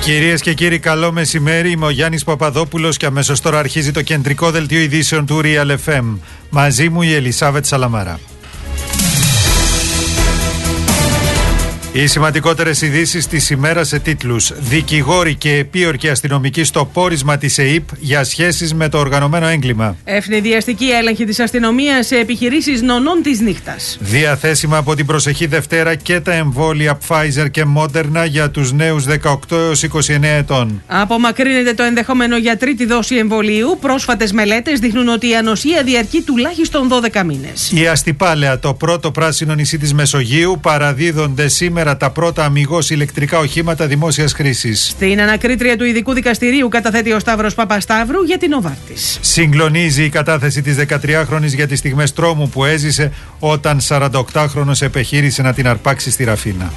Κυρίες και κύριοι, καλό μεσημέρι. Είμαι ο Γιάννης Παπαδόπουλος και αμέσως τώρα αρχίζει το κεντρικό δελτίο ειδήσεων του Real FM. Μαζί μου η Ελισάβετ Σαλαμάρα. Οι σημαντικότερες ειδήσεις της ημέρας σε τίτλους: δικηγόροι και επίορκοι αστυνομικοί στο πόρισμα της ΕΥΠ για σχέσεις με το οργανωμένο έγκλημα. Ευνηδιαστική έλεγχη της αστυνομίας σε επιχειρήσεις νονών της νύχτας. Διαθέσιμα από την προσεχή Δευτέρα και τα εμβόλια Pfizer και Moderna για τους νέους 18 έως 29 ετών. Απομακρύνεται το ενδεχόμενο για τρίτη δόση εμβολίου. Πρόσφατες μελέτες δείχνουν ότι η ανοσία διαρκεί τουλάχιστον 12 μήνες. Η Αστυπάλαια, το πρώτο πράσινο νησί της Μεσογείου, παραδίδονται σήμερα τα πρώτα αμιγώς ηλεκτρικά οχήματα δημόσιας χρήσης. Στην ανακρίτρια του ειδικού δικαστηρίου καταθέτει ο Σταύρος Παπασταύρου για την Νοβάρτης. Συγκλονίζει η κατάθεση της 13χρονης για τις στιγμές τρόμου που έζησε όταν 48χρονος επιχείρησε να την αρπάξει στη Ραφίνα.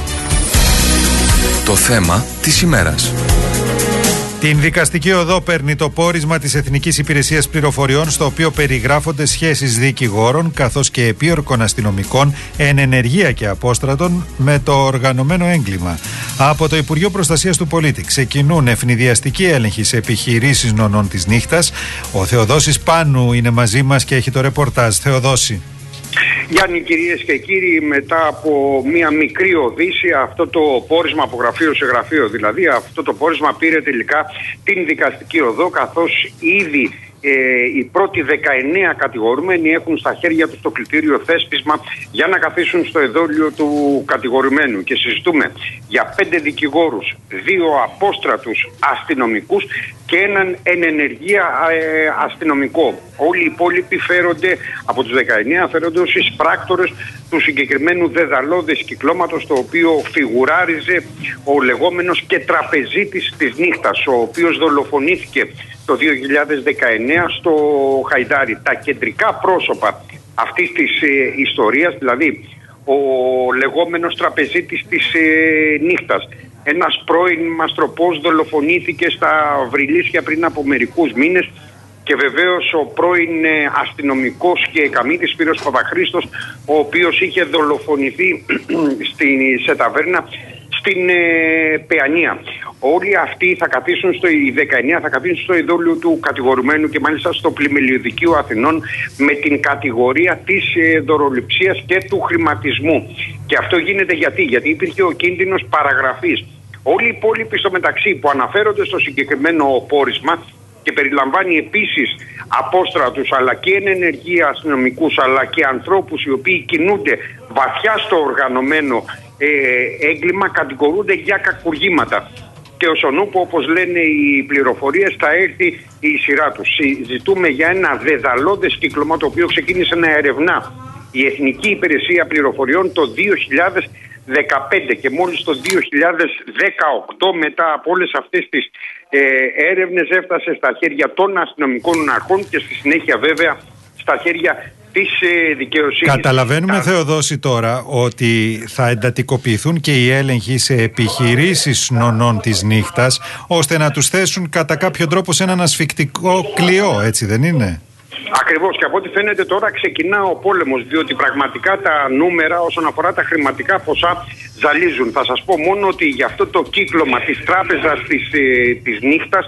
Το θέμα της ημέρας. Την δικαστική οδό παίρνει το πόρισμα της Εθνικής Υπηρεσίας Πληροφοριών, στο οποίο περιγράφονται σχέσεις δικηγόρων καθώς και επίορκων αστυνομικών εν ενεργεία και απόστρατων με το οργανωμένο έγκλημα. Από το Υπουργείο Προστασίας του Πολίτη ξεκινούν ευνηδιαστικοί έλεγχοι σε επιχειρήσεις νονών της νύχτας. Ο Θεοδόσης Πάνου είναι μαζί μας και έχει το ρεπορτάζ. Θεοδόση. Γιάννη, κυρίες και κύριοι, μετά από μια μικρή οδύσσια, αυτό το πόρισμα από γραφείο σε γραφείο, δηλαδή αυτό το πόρισμα πήρε τελικά την δικαστική οδό, καθώς ήδη οι πρώτοι 19 κατηγορούμενοι έχουν στα χέρια τους το κλητήριο θέσπισμα για να καθίσουν στο εδόλιο του κατηγορουμένου. Και συζητούμε για 5 δικηγόρους, 2 απόστρατους αστυνομικούς και έναν εν ενεργεία αστυνομικό. Όλοι οι υπόλοιποι φέρονται, από τους 19 φέρονται ως εισπράκτορες του συγκεκριμένου δεδαλώδες κυκλώματος, το οποίο φιγουράριζε ο λεγόμενος και τραπεζίτης της νύχτας, ο οποίος δολοφονήθηκε το 2019 στο Χαϊδάρι. Τα κεντρικά πρόσωπα αυτής της ιστορίας, δηλαδή ο λεγόμενος τραπεζίτης της νύχτας, ένας πρώην μαστροπός, δολοφονήθηκε στα Βρυλίσια πριν από μερικούς μήνες, και βεβαίως ο πρώην αστυνομικός και καμίτης Σπύρος Παπαχρήστος, ο οποίος είχε δολοφονηθεί σε ταβέρνα στην Παιανία. Όλοι αυτοί θα καθίσουν οι 19 θα καθίσουν στο ειδόλιο του κατηγορουμένου, και μάλιστα στο Πλημμυλιωδικείο Αθηνών, με την κατηγορία της δωροληψίας και του χρηματισμού. Και αυτό γίνεται γιατί υπήρχε ο κίνδυνος παραγραφής. Όλοι οι υπόλοιποι στο μεταξύ που αναφέρονται στο συγκεκριμένο πόρισμα, και περιλαμβάνει επίσης απόστρατους αλλά και εν ενεργεία αστυνομικούς, αλλά και ανθρώπους οι οποίοι κινούνται βαθιά στο οργανωμένο έγκλημα, κατηγορούνται για κακουργήματα. Και όσον ούπο, όπως λένε οι πληροφορίες, θα έρθει η σειρά τους. Ζητούμε για ένα δεδαλώδες κύκλωμα, το οποίο ξεκίνησε να ερευνά η Εθνική Υπηρεσία Πληροφοριών το 2015, και μόλις το 2018, μετά από όλες αυτές τις έρευνες, έφτασε στα χέρια των αστυνομικών αρχών και στη συνέχεια βέβαια στα χέρια της δικαιοσύνης. Καταλαβαίνουμε, Θεοδόση, τώρα ότι θα εντατικοποιηθούν και οι έλεγχοι σε επιχειρήσεις νονών της νύχτας, ώστε να τους θέσουν κατά κάποιο τρόπο σε έναν ασφικτικό κλειό, έτσι δεν είναι? Ακριβώς, και από ό,τι φαίνεται τώρα ξεκινά ο πόλεμος, διότι πραγματικά τα νούμερα όσον αφορά τα χρηματικά ποσά ζαλίζουν. Θα σας πω μόνο ότι για αυτό το κύκλωμα της τράπεζας της νύχτας,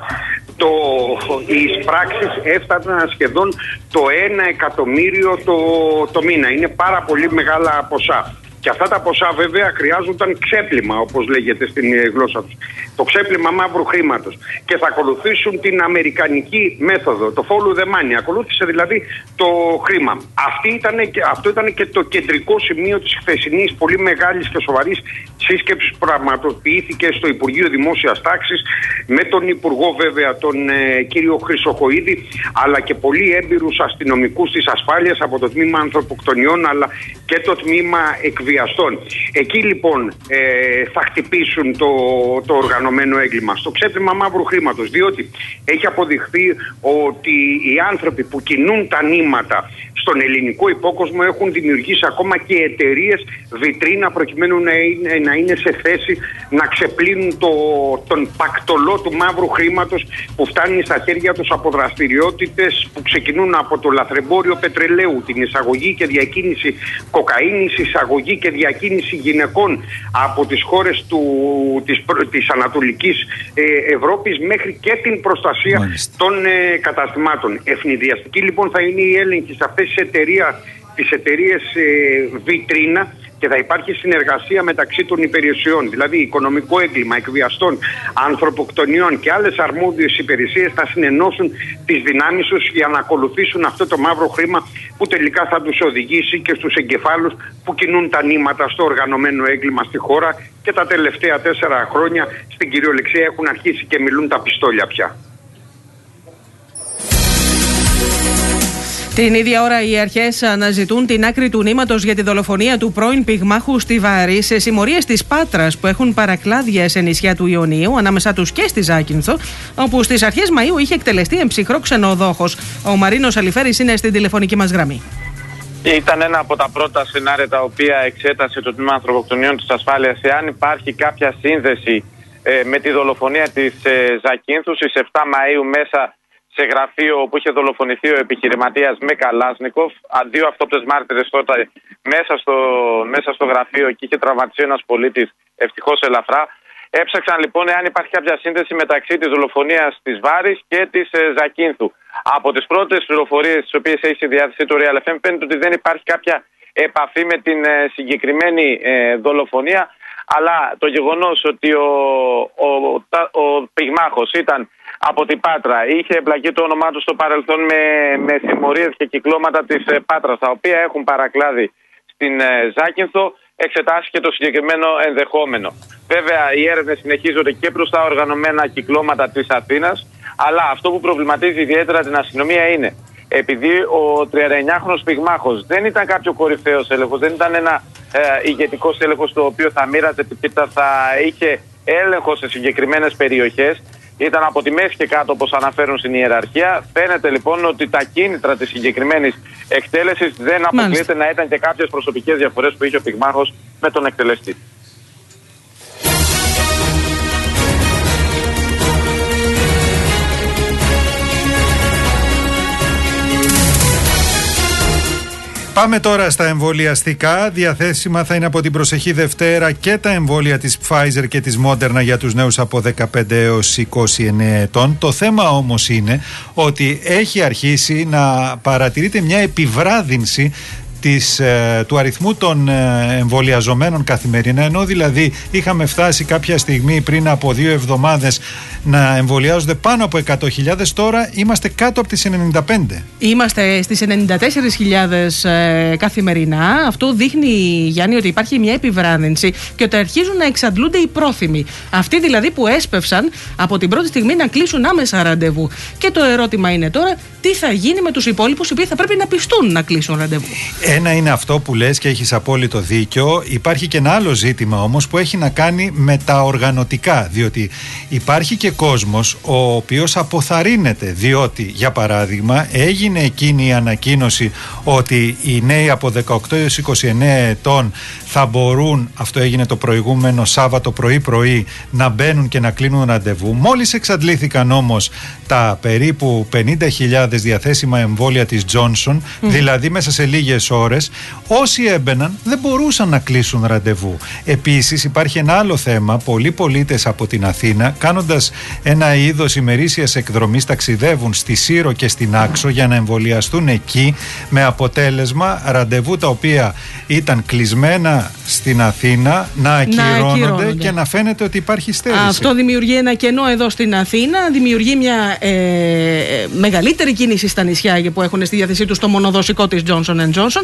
οι εισπράξεις έφταναν σχεδόν το 1 εκατομμύριο το μήνα. Είναι πάρα πολύ μεγάλα ποσά. Και αυτά τα ποσά βέβαια χρειάζονταν ξέπλυμα, όπως λέγεται στην γλώσσα τους. Το ξέπλυμα μαύρου χρήματος. Και θα ακολουθήσουν την αμερικανική μέθοδο, το follow the money. Ακολούθησε δηλαδή το χρήμα. Αυτό ήταν και το κεντρικό σημείο της χθεσινής πολύ μεγάλης και σοβαρής σύσκεψης που πραγματοποιήθηκε στο Υπουργείο Δημόσιας Τάξης, με τον Υπουργό βέβαια τον κύριο Χρυσοχοΐδη, αλλά και πολύ έμπειρους αστυνομικούς της ασφάλειας από το τμήμα ανθρωποκτονιών αλλά και το τμήμα εκβιαστών. Εκεί λοιπόν θα χτυπήσουν το οργανωμένο έγκλημα, στο ξέπλυμα μαύρου χρήματος, διότι έχει αποδειχθεί ότι οι άνθρωποι που κινούν τα νήματα στον ελληνικό υπόκοσμο έχουν δημιουργήσει ακόμα και εταιρείες βιτρίνα προκειμένου να είναι σε θέση να ξεπλύνουν τον πακτολό του μαύρου χρήματος που φτάνει στα χέρια τους από δραστηριότητες που ξεκινούν από το λαθρεμπόριο πετρελαίου, την εισαγωγή και διακίνηση κοκαίνης, εισαγωγή και διακίνηση γυναικών από τις χώρες της Ανατολικής Ευρώπης μέχρι και την προστασία των καταστημάτων. Ευνηδιαστική λοιπόν θα είναι η έλεγχη σε αυτές τις εταιρείες βιτρίνα και θα υπάρχει συνεργασία μεταξύ των υπηρεσιών, δηλαδή οικονομικό έγκλημα, εκβιαστών, ανθρωποκτονιών και άλλες αρμόδιες υπηρεσίες θα συνενώσουν τις δυνάμεις τους για να ακολουθήσουν αυτό το μαύρο χρήμα που τελικά θα τους οδηγήσει και στους εγκεφάλους που κινούν τα νήματα στο οργανωμένο έγκλημα στη χώρα και τα τελευταία 4 χρόνια στην κυριολεξία έχουν αρχίσει και μιλούν τα πιστόλια πια. Την ίδια ώρα οι αρχές αναζητούν την άκρη του νήματος για τη δολοφονία του πρώην πυγμάχου στη Βάρη σε συμμορίες της Πάτρας που έχουν παρακλάδια σε νησιά του Ιωνίου, ανάμεσά τους και στη Ζάκυνθο, όπου στις αρχές Μαΐου είχε εκτελεστεί εμψυχρό ξενοδόχος. Ο Μαρίνος Αλιφέρης είναι στην τηλεφωνική μας γραμμή. Ήταν ένα από τα πρώτα σενάρια τα οποία εξέτασε το Τμήμα Ανθρωποκτονιών της Ασφάλειας, εάν υπάρχει κάποια σύνδεση με τη δολοφονία της Ζακίνθου στις 7 Μαΐου μέσα σε γραφείο όπου είχε δολοφονηθεί ο επιχειρηματίας με Καλάσνικοφ. 2 αυτόπτες μάρτυρες τότε μέσα στο γραφείο και είχε τραυματιστεί ένας πολίτης, ευτυχώς ελαφρά. Έψαξαν λοιπόν εάν υπάρχει κάποια σύνδεση μεταξύ της δολοφονίας της Βάρης και της Ζακίνθου. Από τις πρώτες πληροφορίες τις οποίες έχει στη διάθεση του Real FM φαίνεται ότι δεν υπάρχει κάποια επαφή με την συγκεκριμένη δολοφονία, αλλά το γεγονός ότι ο πυγμάχος ήταν από την Πάτρα, είχε εμπλακεί το όνομά του στο παρελθόν με συμμορίες και κυκλώματα της Πάτρας, τα οποία έχουν παρακλάδι στην Ζάκυνθο, εξετάστηκε το συγκεκριμένο ενδεχόμενο. Βέβαια, οι έρευνες συνεχίζονται και προς τα οργανωμένα κυκλώματα της Αθήνας, αλλά αυτό που προβληματίζει ιδιαίτερα την αστυνομία είναι, επειδή ο 39χρονος πυγμάχος δεν ήταν κάποιο κορυφαίος έλεγχος, δεν ήταν ένα ηγετικός έλεγχος το οποίο θα μοίραζε την πίτα, θα είχε έλεγχο σε συγκεκριμένες περιοχές. Ήταν από τη μέση και κάτω όπως αναφέρουν στην ιεραρχία. Φαίνεται λοιπόν ότι τα κίνητρα της συγκεκριμένης εκτέλεσης δεν αποκλείεται να ήταν και κάποιες προσωπικές διαφορές που είχε ο πυγμάχος με τον εκτελεστή. Πάμε τώρα στα εμβολιαστικά. Διαθέσιμα θα είναι από την προσεχή Δευτέρα και τα εμβόλια της Pfizer και της Moderna για τους νέους από 15 έως 29 ετών. Το θέμα όμως είναι ότι έχει αρχίσει να παρατηρείται μια επιβράδυνση του αριθμού των εμβολιαζομένων καθημερινά, ενώ δηλαδή είχαμε φτάσει κάποια στιγμή πριν από 2 εβδομάδες να εμβολιάζονται πάνω από 100.000, τώρα είμαστε κάτω από τις 95. Είμαστε στις 94.000 καθημερινά. Αυτό δείχνει, Γιάννη, ότι υπάρχει μια επιβράδυνση και ότι αρχίζουν να εξαντλούνται οι πρόθυμοι. Αυτοί δηλαδή που έσπευσαν από την πρώτη στιγμή να κλείσουν άμεσα ραντεβού. Και το ερώτημα είναι τώρα, τι θα γίνει με τους υπόλοιπους οι οποίοι θα πρέπει να πιστούν να κλείσουν ραντεβού. Ένα είναι αυτό που λες και έχεις απόλυτο δίκιο. Υπάρχει και ένα άλλο ζήτημα όμως που έχει να κάνει με τα οργανωτικά, διότι υπάρχει και κόσμος ο οποίος αποθαρρύνεται, διότι για παράδειγμα έγινε εκείνη η ανακοίνωση ότι οι νέοι από 18 έως 29 ετών θα μπορούν, αυτό έγινε το προηγούμενο Σάββατο πρωί να μπαίνουν και να κλείνουν ραντεβού. Μόλις εξαντλήθηκαν όμως τα περίπου 50.000 διαθέσιμα εμβόλια της Johnson, δηλαδή μέσα σε λίγες ώρες όσοι έμπαιναν δεν μπορούσαν να κλείσουν ραντεβού. Επίσης υπάρχει ένα άλλο θέμα, πολλοί πολίτες από την Αθήνα κάνοντας ένα είδος ημερήσιας εκδρομής ταξιδεύουν στη Σύρο και στην Άξο για να εμβολιαστούν εκεί, με αποτέλεσμα ραντεβού τα οποία ήταν κλεισμένα στην Αθήνα να ακυρώνονται και να φαίνεται ότι υπάρχει στέρηση. Αυτό δημιουργεί ένα κενό εδώ στην Αθήνα, δημιουργεί μια μεγαλύτερη κίνηση στα νησιά που έχουν στη διάθεσή τους το μονοδοσικό της Johnson & Johnson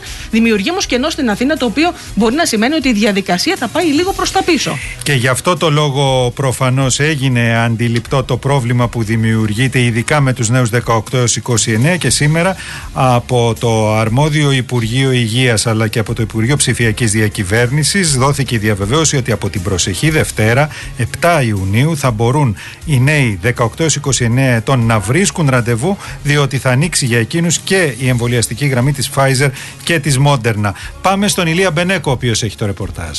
Δημιουργεί όμως κενό στην Αθήνα, το οποίο μπορεί να σημαίνει ότι η διαδικασία θα πάει λίγο προς τα πίσω. Και γι' αυτό το λόγο προφανώς έγινε αντιληπτό το πρόβλημα που δημιουργείται ειδικά με τους νέους 18 έως 29, και σήμερα από το αρμόδιο Υπουργείο Υγείας αλλά και από το Υπουργείο Ψηφιακής Διακυβέρνησης δόθηκε η διαβεβαίωση ότι από την προσεχή Δευτέρα 7 Ιουνίου θα μπορούν οι νέοι 18 έως 29 ετών να βρίσκουν ραντεβού, διότι θα ανοίξει για εκείνους και η εμβολιαστική γραμμή της Pfizer και της Moderna. Πάμε στον Ηλία Μπενέκο, ο οποίος έχει το ρεπορτάζ.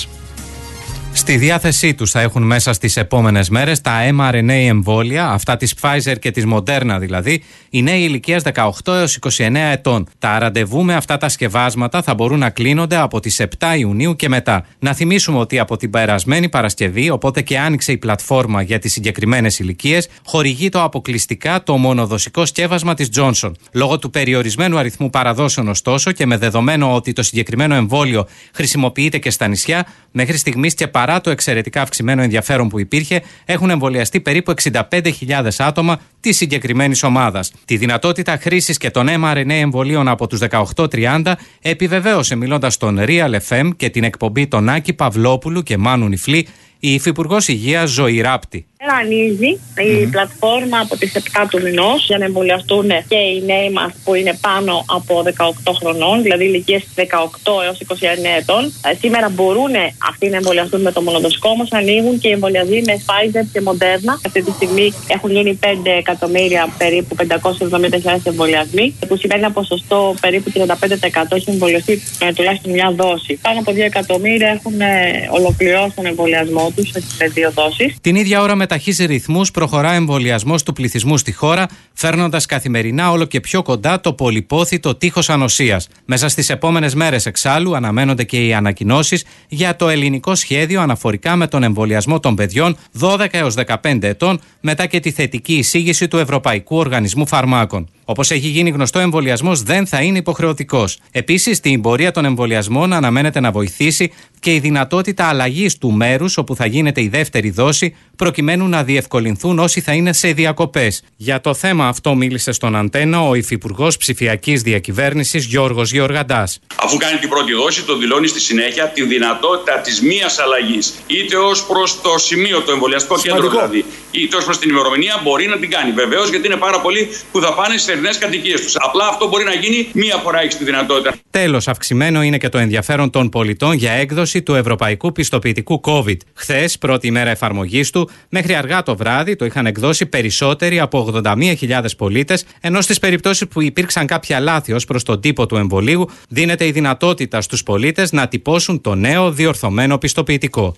Στη διάθεσή τους θα έχουν μέσα στις επόμενες μέρες τα mRNA εμβόλια, αυτά της Pfizer και της Moderna δηλαδή, οι νέοι ηλικίας 18 έως 29 ετών. Τα ραντεβού με αυτά τα σκευάσματα θα μπορούν να κλείνονται από τις 7 Ιουνίου και μετά. Να θυμίσουμε ότι από την περασμένη Παρασκευή, οπότε και άνοιξε η πλατφόρμα για τις συγκεκριμένες ηλικίες, χορηγεί το αποκλειστικά το μονοδοσικό σκεύασμα της Johnson. Λόγω του περιορισμένου αριθμού παραδόσεων, ωστόσο, και με δεδομένο ότι το συγκεκριμένο εμβόλιο χρησιμοποιείται και στα νησιά, μέχρι στιγμής και παρά το εξαιρετικά αυξημένο ενδιαφέρον που υπήρχε, έχουν εμβολιαστεί περίπου 65.000 άτομα της συγκεκριμένης ομάδας. Τη δυνατότητα χρήσης και των mRNA εμβολίων από τους 18-30 επιβεβαίωσε, μιλώντας στον Real FM και την εκπομπή των Άκη Παυλόπουλου και Μάνου Νιφλή, η Υφυπουργός Υγείας Ζωή Ράπτη. Ανοίγει η πλατφόρμα από τις 7 του μηνός για να εμβολιαστούν και οι νέοι μας που είναι πάνω από 18 χρονών, δηλαδή ηλικίες 18 έως 29 ετών. Σήμερα μπορούν αυτοί να εμβολιαστούν με το μονοδοσικό, όμως ανοίγουν και οι εμβολιασμοί με Pfizer και Moderna. Αυτή τη στιγμή έχουν γίνει 5 εκατομμύρια, περίπου 570.000 εμβολιασμοί, που σημαίνει ένα ποσοστό περίπου 35% έχει εμβολιαστεί τουλάχιστον μια δόση. Πάνω από 2 εκατομμύρια έχουν ολοκληρώσει τον εμβολιασμό τους με 2 δόσεις. Την ίδια ώρα, με ταχύς ρυθμούς, προχωρά εμβολιασμός του πληθυσμού στη χώρα, φέρνοντας καθημερινά όλο και πιο κοντά το πολυπόθητο τείχος ανοσίας. Μέσα στις επόμενες μέρες, εξάλλου, αναμένονται και οι ανακοινώσεις για το ελληνικό σχέδιο αναφορικά με τον εμβολιασμό των παιδιών 12 έως 15 ετών, μετά και τη θετική εισήγηση του Ευρωπαϊκού Οργανισμού Φαρμάκων. Όπως έχει γίνει γνωστό, ο εμβολιασμός δεν θα είναι υποχρεωτικός. Επίσης, στην πορεία των εμβολιασμών αναμένεται να βοηθήσει και η δυνατότητα αλλαγής του μέρους όπου θα γίνεται η δεύτερη δόση, προκειμένου να διευκολυνθούν όσοι θα είναι σε διακοπές. Για το θέμα αυτό μίλησε στον Αντένα ο Υφυπουργός Ψηφιακής Διακυβέρνησης Γιώργος Γεωργαντάς. Αφού κάνει την πρώτη δόση, το δηλώνει στη συνέχεια τη δυνατότητα της μίας αλλαγής, είτε ως προς το σημείο, το εμβολιαστικό κέντρο δηλαδή, είτε ως προς την ημερομηνία, μπορεί να την κάνει. Βεβαίως, γιατί είναι πάρα πολλοί που θα πάνε στις θερινές κατοικίες τους. Απλά αυτό μπορεί να γίνει μία φορά, έχει τη δυνατότητα. Τέλος, αυξημένο είναι και το ενδιαφέρον των πολιτών για έκδοση του Ευρωπαϊκού Πιστοποιητικού COVID. Χθες, πρώτη ημέρα εφαρμογής του, μέχρι αργά το βράδυ το είχαν εκδώσει περισσότεροι από 81.000 πολίτες, ενώ στις περιπτώσεις που υπήρξαν κάποια λάθη ως προς τον τύπο του εμβολίου, δίνεται η δυνατότητα στους πολίτες να τυπώσουν το νέο διορθωμένο πιστοποιητικό.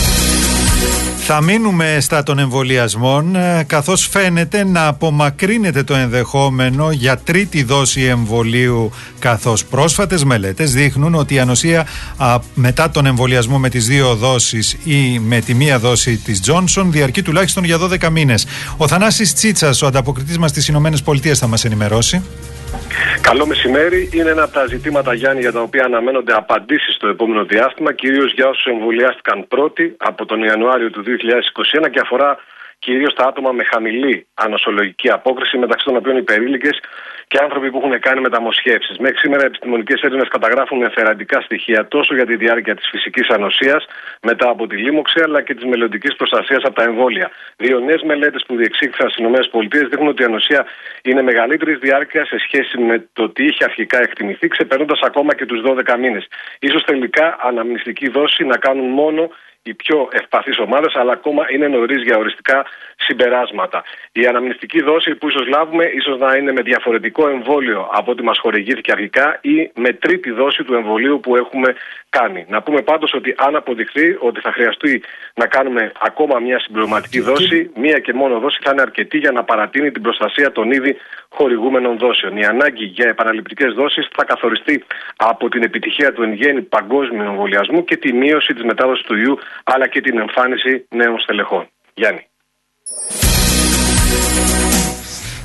Θα μείνουμε στα των εμβολιασμών, καθώς φαίνεται να απομακρύνεται το ενδεχόμενο για τρίτη δόση εμβολίου, καθώς πρόσφατες μελέτες δείχνουν ότι η ανοσία μετά τον εμβολιασμό με τις 2 δόσεις ή με τη μία δόση της Johnson διαρκεί τουλάχιστον για 12 μήνες. Ο Θανάσης Τσίτσας, ο ανταποκριτής μας στις ΗΠΑ, θα μας ενημερώσει. Καλό μεσημέρι. Είναι ένα από τα ζητήματα, Γιάννη, για τα οποία αναμένονται απαντήσεις στο επόμενο διάστημα, κυρίως για όσους εμβολιάστηκαν πρώτοι από τον Ιανουάριο του 2021 και αφορά κυρίως τα άτομα με χαμηλή ανοσολογική απόκριση, μεταξύ των οποίων υπερήλικες και άνθρωποι που έχουν κάνει μεταμοσχεύσεις. Μέχρι σήμερα, οι επιστημονικές έρευνες καταγράφουν ενθαρρυντικά στοιχεία τόσο για τη διάρκεια της φυσικής ανοσίας μετά από τη λίμωξη, αλλά και της μελλοντικής προστασίας από τα εμβόλια. 2 νέες μελέτες που διεξήχθησαν στις ΗΠΑ δείχνουν ότι η ανοσία είναι μεγαλύτερης διάρκεια σε σχέση με το τι είχε αρχικά εκτιμηθεί, ξεπερνώντας ακόμα και τους 12 μήνες. Ίσως τελικά αναμνηστική δόση να κάνουν μόνο οι πιο ευπαθείς ομάδες, αλλά ακόμα είναι νωρίς για οριστικά συμπεράσματα. Η αναμνηστική δόση που ίσως λάβουμε, ίσως να είναι με διαφορετικό εμβόλιο από ό,τι μας χορηγήθηκε αρχικά ή με τρίτη δόση του εμβολίου που έχουμε κάνει. Να πούμε πάντως ότι αν αποδειχθεί ότι θα χρειαστεί να κάνουμε ακόμα μια συμπληρωματική δόση, μία και μόνο δόση θα είναι αρκετή για να παρατείνει την προστασία των ήδη χορηγούμενων δόσεων. Η ανάγκη για επαναληπτικές δόσεις θα καθοριστεί από την επιτυχία του εν γέννη παγκόσμιου εμβολιασμού και τη μείωση της μετάδοσης του ιού, αλλά και την εμφάνιση νέων στελεχών. Γιάννη.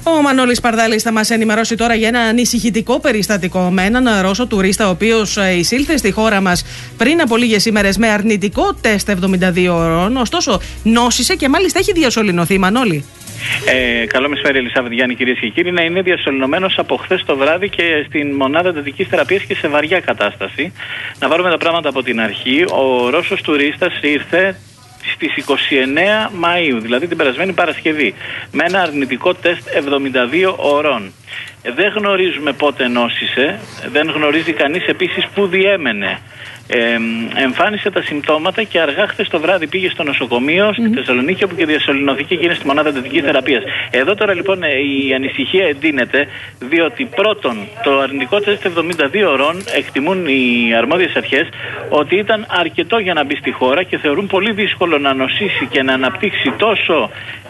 Ο Μανώλης Παρδάλης θα μας ενημερώσει τώρα για ένα ανησυχητικό περιστατικό με έναν Ρώσο τουρίστα, ο οποίος εισήλθε στη χώρα μας πριν από λίγες ημέρες με αρνητικό τεστ 72 ώρων. Ωστόσο, νόσησε και μάλιστα έχει διασωληνωθεί. Μανώλη. Καλό μεσημέρι, Ελισάβετ, Γιάννη, κυρίες και κύριοι. Να είναι διασωληνωμένος από χθες το βράδυ και στην μονάδα εντατικής θεραπείας και σε βαριά κατάσταση. Να βάλουμε τα πράγματα από την αρχή. Ο Ρώσος τουρίστας ήρθε στις 29 Μαΐου, δηλαδή την περασμένη Παρασκευή, με ένα αρνητικό τεστ 72 ωρών. Δεν γνωρίζουμε πότε νόσησε, δεν γνωρίζει κανείς επίσης πού διέμενε. Εμφάνισε τα συμπτώματα και αργά χθες το βράδυ πήγε στο νοσοκομείο στη Θεσσαλονίκη, όπου και διασωληνωθήκε και είναι στη μονάδα εντατικής θεραπείας. Εδώ τώρα λοιπόν η ανησυχία εντείνεται, διότι πρώτον το αρνητικό τεστ 72 ώρων εκτιμούν οι αρμόδιες αρχές ότι ήταν αρκετό για να μπει στη χώρα και θεωρούν πολύ δύσκολο να νοσήσει και να αναπτύξει τόσο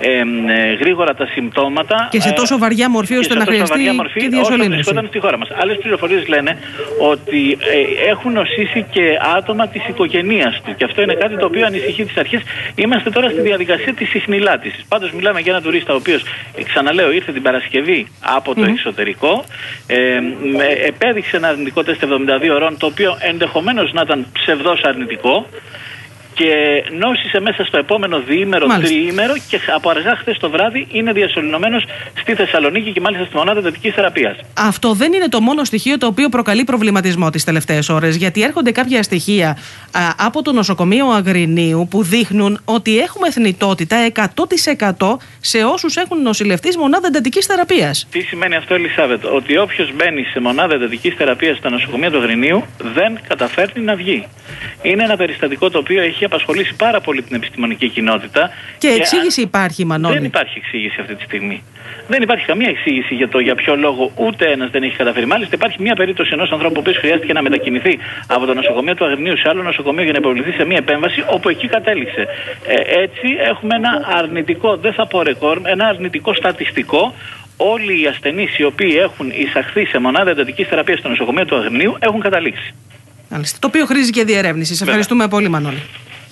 γρήγορα τα συμπτώματα και σε τόσο βαριά μορφή ώστε να χρειαστεί και διασωλήνωση. Στη χώρα μας. Άλλες πληροφορίες λένε ότι έχουν νοσήσει και άτομα της οικογένειας του. Και αυτό είναι κάτι το οποίο ανησυχεί τις αρχές. Είμαστε τώρα στη διαδικασία της συχνηλάτησης. Πάντως μιλάμε για έναν τουρίστα ο οποίος, ξαναλέω, ήρθε την Παρασκευή από το εξωτερικό. Επέδειξε ένα αρνητικό τεστ 72 ώρων, το οποίο ενδεχομένως να ήταν ψευδός αρνητικό. Και νόσησε μέσα στο επόμενο διήμερο, τριήμερο και από αργά χθες το βράδυ είναι διασωληνωμένος στη Θεσσαλονίκη και μάλιστα στη μονάδα εντατικής θεραπείας. Αυτό δεν είναι το μόνο στοιχείο το οποίο προκαλεί προβληματισμό τις τελευταίες ώρες, γιατί έρχονται κάποια στοιχεία από το νοσοκομείο Αγρινίου που δείχνουν ότι έχουμε θνητότητα 100% σε όσους έχουν νοσηλευτεί στη μονάδα εντατικής θεραπείας. Τι σημαίνει αυτό, Ελισάβετ? Ότι όποιος μπαίνει σε μονάδα εντατικής θεραπείας στο νοσοκομείο του Αγρινίου δεν καταφέρνει να βγει. Είναι ένα περιστατικό το οποίο έχει απασχολήσει πάρα πολύ την επιστημονική κοινότητα. Και εξήγηση υπάρχει, Μανώλη? Δεν υπάρχει εξήγηση αυτή τη στιγμή. Δεν υπάρχει καμία εξήγηση για ποιο λόγο ούτε ένας δεν έχει καταφέρει. Μάλιστα, υπάρχει μια περίπτωση ενός ανθρώπου που χρειάστηκε να μετακινηθεί από το νοσοκομείο του Αγρινίου σε άλλο νοσοκομείο για να υποβληθεί σε μια επέμβαση, όπου εκεί κατέληξε. Έτσι, έχουμε ένα αρνητικό, δεν θα πω ρεκόρ, ένα αρνητικό στατιστικό. Όλοι οι ασθενείς οι οποίοι έχουν εισαχθεί σε μονάδα εντατικής θεραπείας στο νοσοκομείο του Αγρινίου έχουν καταλήξει. Μάλιστα. Το οποίο χρήζει και διερεύνηση. Σε ευχαριστούμε πολύ, Μανώλη.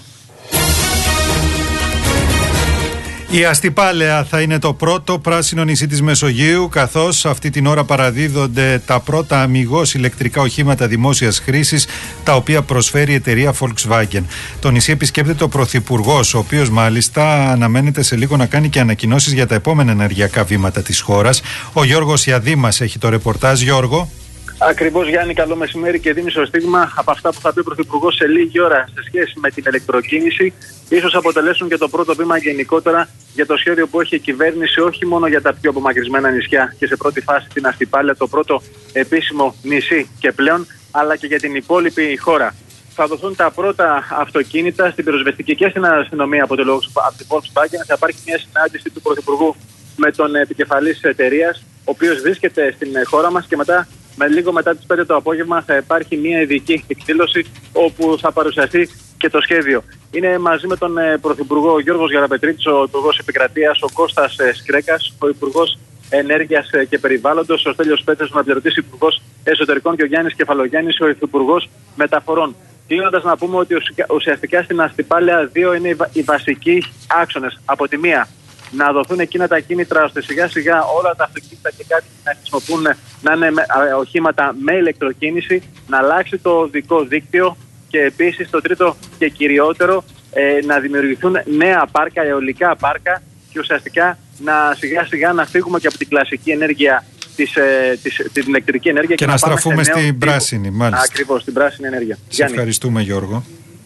Η Αστυπάλαια θα είναι το πρώτο πράσινο νησί της Μεσογείου, καθώς αυτή την ώρα παραδίδονται τα πρώτα αμιγώς ηλεκτρικά οχήματα δημόσιας χρήσης, τα οποία προσφέρει η εταιρεία Volkswagen. Το νησί επισκέπτεται ο Πρωθυπουργός, ο οποίος μάλιστα αναμένεται σε λίγο να κάνει και ανακοινώσεις για τα επόμενα ενεργειακά βήματα της χώρας. Ο Γιώργος Ιαδήμας έχει το ρεπορτάζ. Γιώργο. Ακριβώς, Γιάννη, καλό μεσημέρι, και δίνει στο στίγμα από αυτά που θα πει ο Πρωθυπουργός σε λίγη ώρα σε σχέση με την ηλεκτροκίνηση. Ίσως αποτελέσουν και το πρώτο βήμα γενικότερα για το σχέδιο που έχει η κυβέρνηση, όχι μόνο για τα πιο απομακρυσμένα νησιά και σε πρώτη φάση την Αστυπάλαια, το πρώτο επίσημο νησί και πλέον, αλλά και για την υπόλοιπη χώρα. Θα δοθούν τα πρώτα αυτοκίνητα στην πυροσβεστική και στην αστυνομία από τη Volkswagen. Θα υπάρχει μια συνάντηση του Πρωθυπουργού με τον επικεφαλής της εταιρείας, ο οποίος βρίσκεται στην χώρα μας, και λίγο μετά τις 5 το απόγευμα θα υπάρχει μια ειδική εκδήλωση όπου θα παρουσιαστεί και το σχέδιο. Είναι μαζί με τον Πρωθυπουργό Γιώργος Γεραπετρίτης, ο Υπουργός Επικρατείας, ο Κώστας Σκρέκας, ο Υπουργός Ενέργειας και Περιβάλλοντος, ο Στέλιος Πέτσας, ο αναπληρωτής Υπουργός Εσωτερικών, και ο Γιάννης Κεφαλογιάννης, ο Υφυπουργός Μεταφορών. Κλείνοντας, να πούμε ότι ουσιαστικά στην Αστυπάλαια δύο είναι οι βασικοί άξονες. Από τη μία, να δοθούν εκείνα τα κίνητρα ώστε σιγά σιγά όλα τα αυτοκίνητα και κάτι να χρησιμοποιούν, να είναι οχήματα με ηλεκτροκίνηση, να αλλάξει το οδικό δίκτυο, και επίσης το τρίτο και κυριότερο, να δημιουργηθούν νέα πάρκα, αιωλικά πάρκα, και ουσιαστικά σιγά σιγά να φύγουμε και από την κλασική ενέργεια, την ηλεκτρική ενέργεια, και να στραφούμε στην πράσινη, μάλιστα. Ακριβώς, στην πράσινη ενέργεια. Σε ευχαριστούμε, Γιώργο.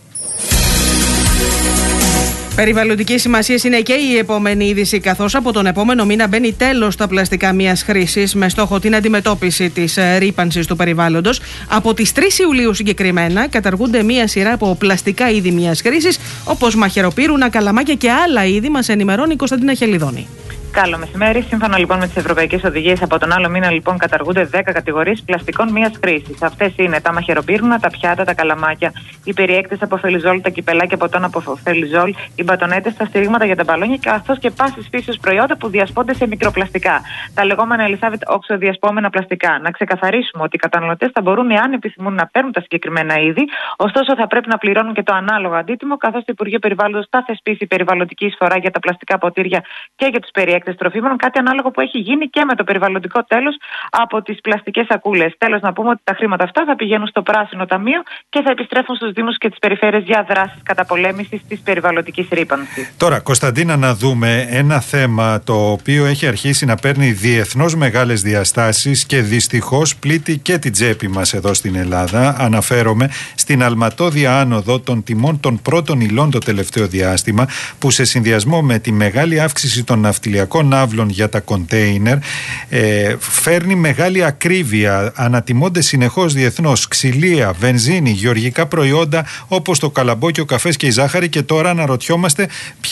Περιβαλλοντική σημασία είναι και η επόμενη είδηση, καθώς από τον επόμενο μήνα μπαίνει τέλος στα πλαστικά μιας χρήσης, με στόχο την αντιμετώπιση της ρύπανσης του περιβάλλοντος. Από τις 3 Ιουλίου συγκεκριμένα καταργούνται μια σειρά από πλαστικά είδη μιας χρήσης, όπως μαχαιροπύρουνα, καλαμάκια και άλλα είδη, μας ενημερώνει η Κωνσταντίνα Χελιδόνη. Καλό μεσημέρι. Σύμφωνα λοιπόν με τις ευρωπαϊκές οδηγίες, από τον άλλο μήνα λοιπόν καταργούνται 10 κατηγορίες πλαστικών μίας χρήσης. Αυτές είναι τα μαχαιροπύρουνα, τα πιάτα, τα καλαμάκια, οι περιέκτες από φελιζόλ, τα κυπελάκια ποτών από φελιζόλ, οι μπατονέτες, τα στηρίγματα για τα μπαλόνια, καθώς και πάσης φύσεως προϊόντα που διασπώνται σε μικροπλαστικά. Τα λεγόμενα, Ελισάβετ, οξοδιασπόμενα πλαστικά. Να ξεκαθαρίσουμε ότι οι καταναλωτές θα μπορούν, εάν επιθυμούν, να παίρνουν τα συγκεκριμένα είδη, ωστόσο θα πρέπει να πληρώνουν και το ανάλογο αντίτιμο, καθώς το Υπουργείο Περιβάλλοντος θα θεσπίσει περιβαλλοντική εισφορά για τα πλαστικά ποτήρια και για τους περιέκτες περιέκτες τροφίμων, κάτι ανάλογο που έχει γίνει και με το περιβαλλοντικό τέλος από τις πλαστικές σακούλες. Τέλος, να πούμε ότι τα χρήματα αυτά θα πηγαίνουν στο Πράσινο Ταμείο και θα επιστρέφουν στους Δήμους και τις περιφέρειες για δράσεις καταπολέμησης της περιβαλλοντικής ρύπανσης. Τώρα, Κωνσταντίνα, να δούμε ένα θέμα το οποίο έχει αρχίσει να παίρνει διεθνώς μεγάλες διαστάσεις και δυστυχώς πλήττει και την τσέπη μας εδώ στην Ελλάδα. Αναφέρομαι στην αλματώδια άνοδο των τιμών των πρώτων υλών το τελευταίο διάστημα, που σε συνδυασμό με τη μεγάλη αύξηση των ναυτιλιακών ναύλων για τα κοντέινερ φέρνει μεγάλη ακρίβεια. Ανατιμώνται συνεχώς διεθνώς ξυλία, βενζίνη, γεωργικά προϊόντα όπως το καλαμπόκι, ο καφές και η ζάχαρη, και τώρα αναρωτιόμαστε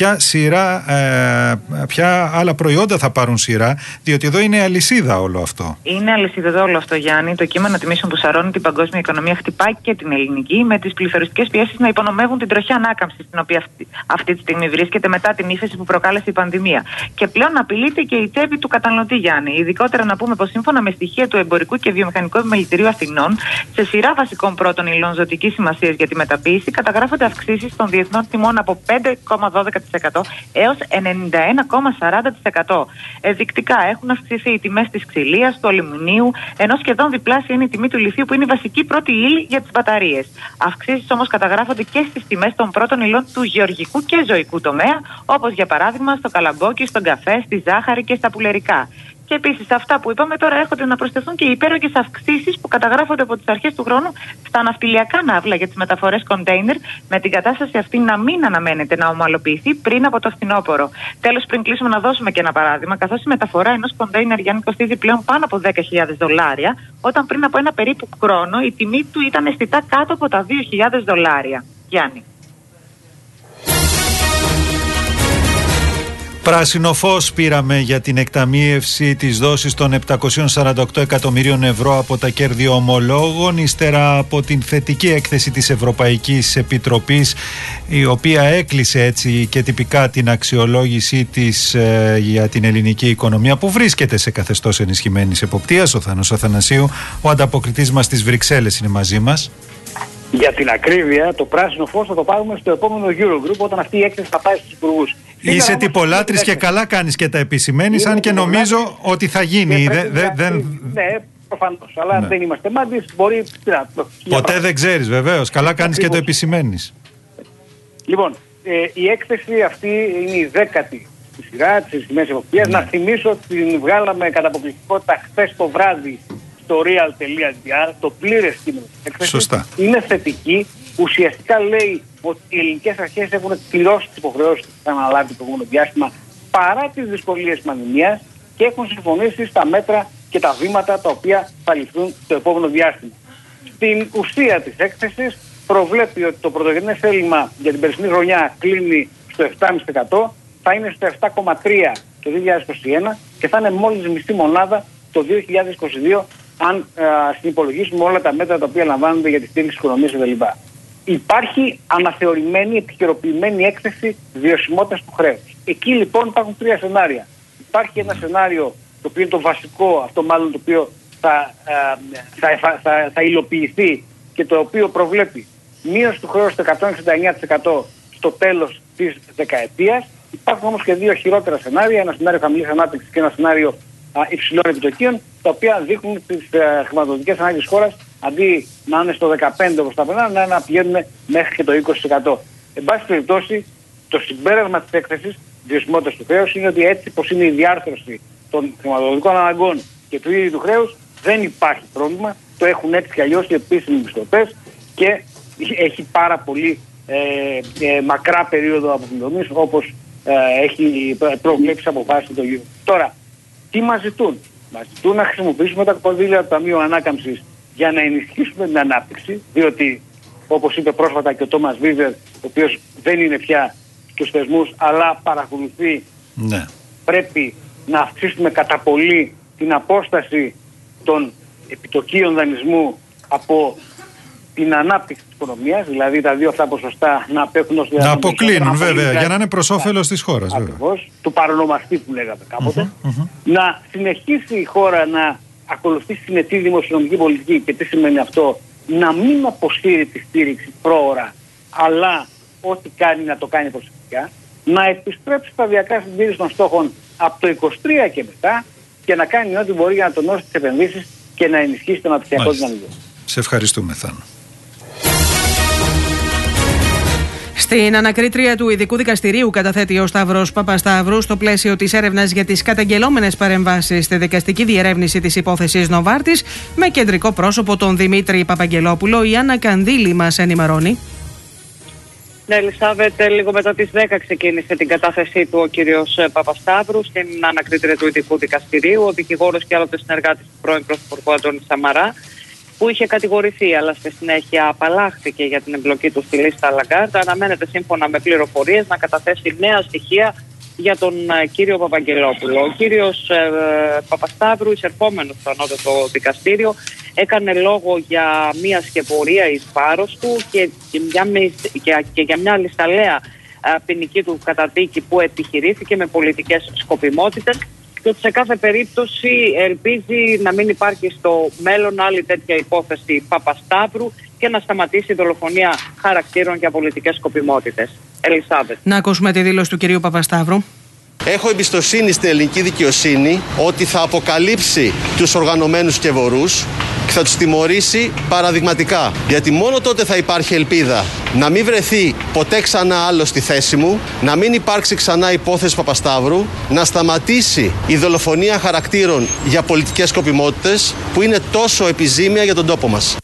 ποια άλλα προϊόντα θα πάρουν σειρά, διότι εδώ είναι αλυσίδα όλο αυτό. Είναι αλυσίδα όλο αυτό, Γιάννη. Το κύμα ανατιμήσεων που σαρώνει την παγκόσμια οικονομία χτυπάει και την ελληνική, με τις πληθωριστικές πιέσεις να υπονομεύουν την τροχιά ανάκαμψη στην οποία αυτή τη στιγμή βρίσκεται μετά την ύφεση που προκάλεσε η πανδημία. Και πλέον απειλείται και η τσέπη του καταναλωτή, Γιάννη. Ειδικότερα να πούμε πως σύμφωνα με στοιχεία του Εμπορικού και Βιομηχανικού Επιμελητηρίου Αθηνών, σε σειρά βασικών πρώτων υλών ζωτικής σημασίας για τη μεταποίηση καταγράφονται αυξήσεις των διεθνών τιμών από 5,12% έως 91,40%. Δεικτικά έχουν αυξηθεί οι τιμές της ξυλίας, του αλουμινίου, ενώ σχεδόν διπλάσια είναι η τιμή του λιθίου, που είναι η βασική πρώτη ύλη για τις μπαταρίες. Αυξήσεις όμως καταγράφονται και στις τιμές των πρώτων υλών του γεωργικού και ζωικού τομέα, όπως για παράδειγμα στο καλαμπόκι, στον καφέ, στη ζάχαρη και στα πουλερικά. Και επίσης, αυτά που είπαμε τώρα έρχονται να προσθεθούν και οι υπέρογγες αυξήσεις που καταγράφονται από τις αρχές του χρόνου στα ναυτιλιακά ναύλα για τις μεταφορές κοντέινερ, με την κατάσταση αυτή να μην αναμένεται να ομαλοποιηθεί πριν από το φθινόπωρο. Τέλος, πριν κλείσουμε, να δώσουμε και ένα παράδειγμα, καθώς η μεταφορά ενός κοντέινερ, Γιάννη, κοστίζει πλέον πάνω από $10,000, όταν πριν από ένα περίπου χρόνο η τιμή του ήταν αισθητά κάτω από τα $2,000. Γιάννη. Πράσινο φως πήραμε για την εκταμείευση της δόσης των 748 εκατομμυρίων ευρώ από τα κέρδη ομολόγων, ύστερα από την θετική έκθεση της Ευρωπαϊκής Επιτροπής, η οποία έκλεισε έτσι και τυπικά την αξιολόγησή της για την ελληνική οικονομία, που βρίσκεται σε καθεστώς ενισχυμένης εποπτείας. Ο Θάνος Αθανασίου, ο ανταποκριτής μας στις Βρυξέλλες, είναι μαζί μας. Για την ακρίβεια, το πράσινο φως θα το πάρουμε στο επόμενο Eurogroup, όταν αυτή η έκθεση θα πάει στους υπουργούς. Είσαι τυπολάτρης και καλά κάνεις και τα επισημαίνεις, αν και νομίζω ότι θα γίνει. Ναι, προφανώς, αλλά δεν είμαστε μάντις, μπορεί... Ποτέ δεν ξέρεις, βεβαίως. Καλά κάνεις και το επισημαίνεις. Λοιπόν, η έκθεση αυτή είναι η 10η στη σειρά της ενισχυμένης εποπτείας. Να θυμίσω ότι την βγάλαμε κατά αποκλειστικότητα χθες το βράδυ στο real.gr, το πλήρες κείμενο της έκθεσης. Σωστά. Είναι θετική. Ουσιαστικά λέει ότι οι ελληνικές αρχές έχουν πληρώσει τις υποχρεώσεις που είχαν αναλάβει το προηγούμενο διάστημα παρά τις δυσκολίες της πανδημίας και έχουν συμφωνήσει στα μέτρα και τα βήματα τα οποία θα ληφθούν το επόμενο διάστημα. Στην ουσία της έκθεσης προβλέπει ότι το πρωτογενές έλλειμμα για την περσινή χρονιά κλείνει στο 7,5%, θα είναι στο 7,3% το 2021 και θα είναι μόλις μισή μονάδα το 2022, αν συνυπολογίσουμε όλα τα μέτρα τα οποία λαμβάνονται για τη στήριξη της οικονομίας κτλ. Υπάρχει αναθεωρημένη, επικαιροποιημένη έκθεση βιωσιμότητας του χρέους. Εκεί λοιπόν υπάρχουν τρία σενάρια. Υπάρχει ένα σενάριο το οποίο είναι το βασικό, αυτό μάλλον το οποίο θα υλοποιηθεί και το οποίο προβλέπει μείωση του χρέους στο 169% στο τέλος της δεκαετίας. Υπάρχουν όμως και δύο χειρότερα σενάρια, ένα σενάριο χαμηλής ανάπτυξης και ένα σενάριο υψηλών επιτοκίων, τα οποία δείχνουν τις χρηματοδοτικές ανάγκες της χώρας, αντί να είναι στο 15% όπως τα περνάνε, να πηγαίνουν μέχρι και το 20%. Εν πάση περιπτώσει, το συμπέρασμα της έκθεσης βιωσιμότητας του χρέους είναι ότι έτσι πως είναι η διάρθρωση των χρηματοδοτικών αναγκών και του ίδιου του χρέους, δεν υπάρχει πρόβλημα. Το έχουν έτσι κι αλλιώς οι επίσημοι πιστωτές και έχει πάρα πολύ μακρά περίοδο αποπληρωμής, όπως έχει προβλέψει αποφάσεις το γύρο. Τώρα, τι μας ζητούν? Μας ζητούν να χρησιμοποιήσουμε τα κονδύλια του Ταμείου Ανάκαμψης για να ενισχύσουμε την ανάπτυξη, διότι όπως είπε πρόσφατα και ο Τόμας Βίβερ, ο οποίος δεν είναι πια στους θεσμούς αλλά παρακολουθεί, πρέπει να αυξήσουμε κατά πολύ την απόσταση των επιτοκίων δανεισμού από την ανάπτυξη της οικονομίας, δηλαδή τα δύο αυτά ποσοστά να απέχουν ως να αποκλίνουν βέβαια, για να είναι προς όφελος της χώρας. Ακριβώς, του παρονομαστή που λέγαμε κάποτε. Να συνεχίσει η χώρα να ακολουθεί συνετή δημοσιονομική πολιτική. Και τι σημαίνει αυτό? Να μην αποσύρει τη στήριξη πρόωρα, αλλά ό,τι κάνει να το κάνει προσεκτικά. Να επιστρέψει σταδιακά στην τήρηση των στόχων από το 23 και μετά και να κάνει ό,τι μπορεί για να τονώσει τις επενδύσεις και να ενισχύσει τον αναπτυξιακό δυναμικό. Σε ευχαριστούμε, Θάνο. Στην ανακρίτρια του Ειδικού Δικαστηρίου καταθέτει ο Σταύρος Παπασταύρου στο πλαίσιο της έρευνας για τις καταγγελόμενες παρεμβάσεις στη δικαστική διερεύνηση της υπόθεσης Νοβάρτης, με κεντρικό πρόσωπο τον Δημήτρη Παπαγγελόπουλο. Η Άννα Κανδύλη μας ενημερώνει. Ναι, Ελισάβετ, λίγο μετά τις 10 ξεκίνησε την κατάθεσή του ο κύριος Παπασταύρου στην ανακρίτρια του Ειδικού Δικαστηρίου. Ο δικηγόρος και άλλοτε συνεργάτης του πρώην Πρωθυπουργού Αντώνη Σαμαρά, που είχε κατηγορηθεί αλλά στη συνέχεια απαλλάχθηκε για την εμπλοκή του στη λίστα Λαγκάρτ, αναμένεται σύμφωνα με πληροφορίες να καταθέσει νέα στοιχεία για τον κύριο Παπαγγελόπουλο. Ο κύριος Παπασταύρου, εισερχόμενος στο ανώτατο δικαστήριο, έκανε λόγο για μια σκεπωρία εις βάρος του και για μια λησταλαία ποινική του καταδίκη που επιχειρήθηκε με πολιτικές σκοπιμότητες, και ότι σε κάθε περίπτωση ελπίζει να μην υπάρχει στο μέλλον άλλη τέτοια υπόθεση Παπασταύρου και να σταματήσει η δολοφονία χαρακτήρων για πολιτικές σκοπιμότητες. Ελισάβετ. Να ακούσουμε τη δήλωση του κυρίου Παπασταύρου. Έχω εμπιστοσύνη στην ελληνική δικαιοσύνη ότι θα αποκαλύψει τους οργανωμένους σκευωρούς και θα τους τιμωρήσει παραδειγματικά. Γιατί μόνο τότε θα υπάρχει ελπίδα να μην βρεθεί ποτέ ξανά άλλο στη θέση μου, να μην υπάρξει ξανά υπόθεση Παπασταύρου, να σταματήσει η δολοφονία χαρακτήρων για πολιτικές σκοπιμότητες που είναι τόσο επιζήμια για τον τόπο μας.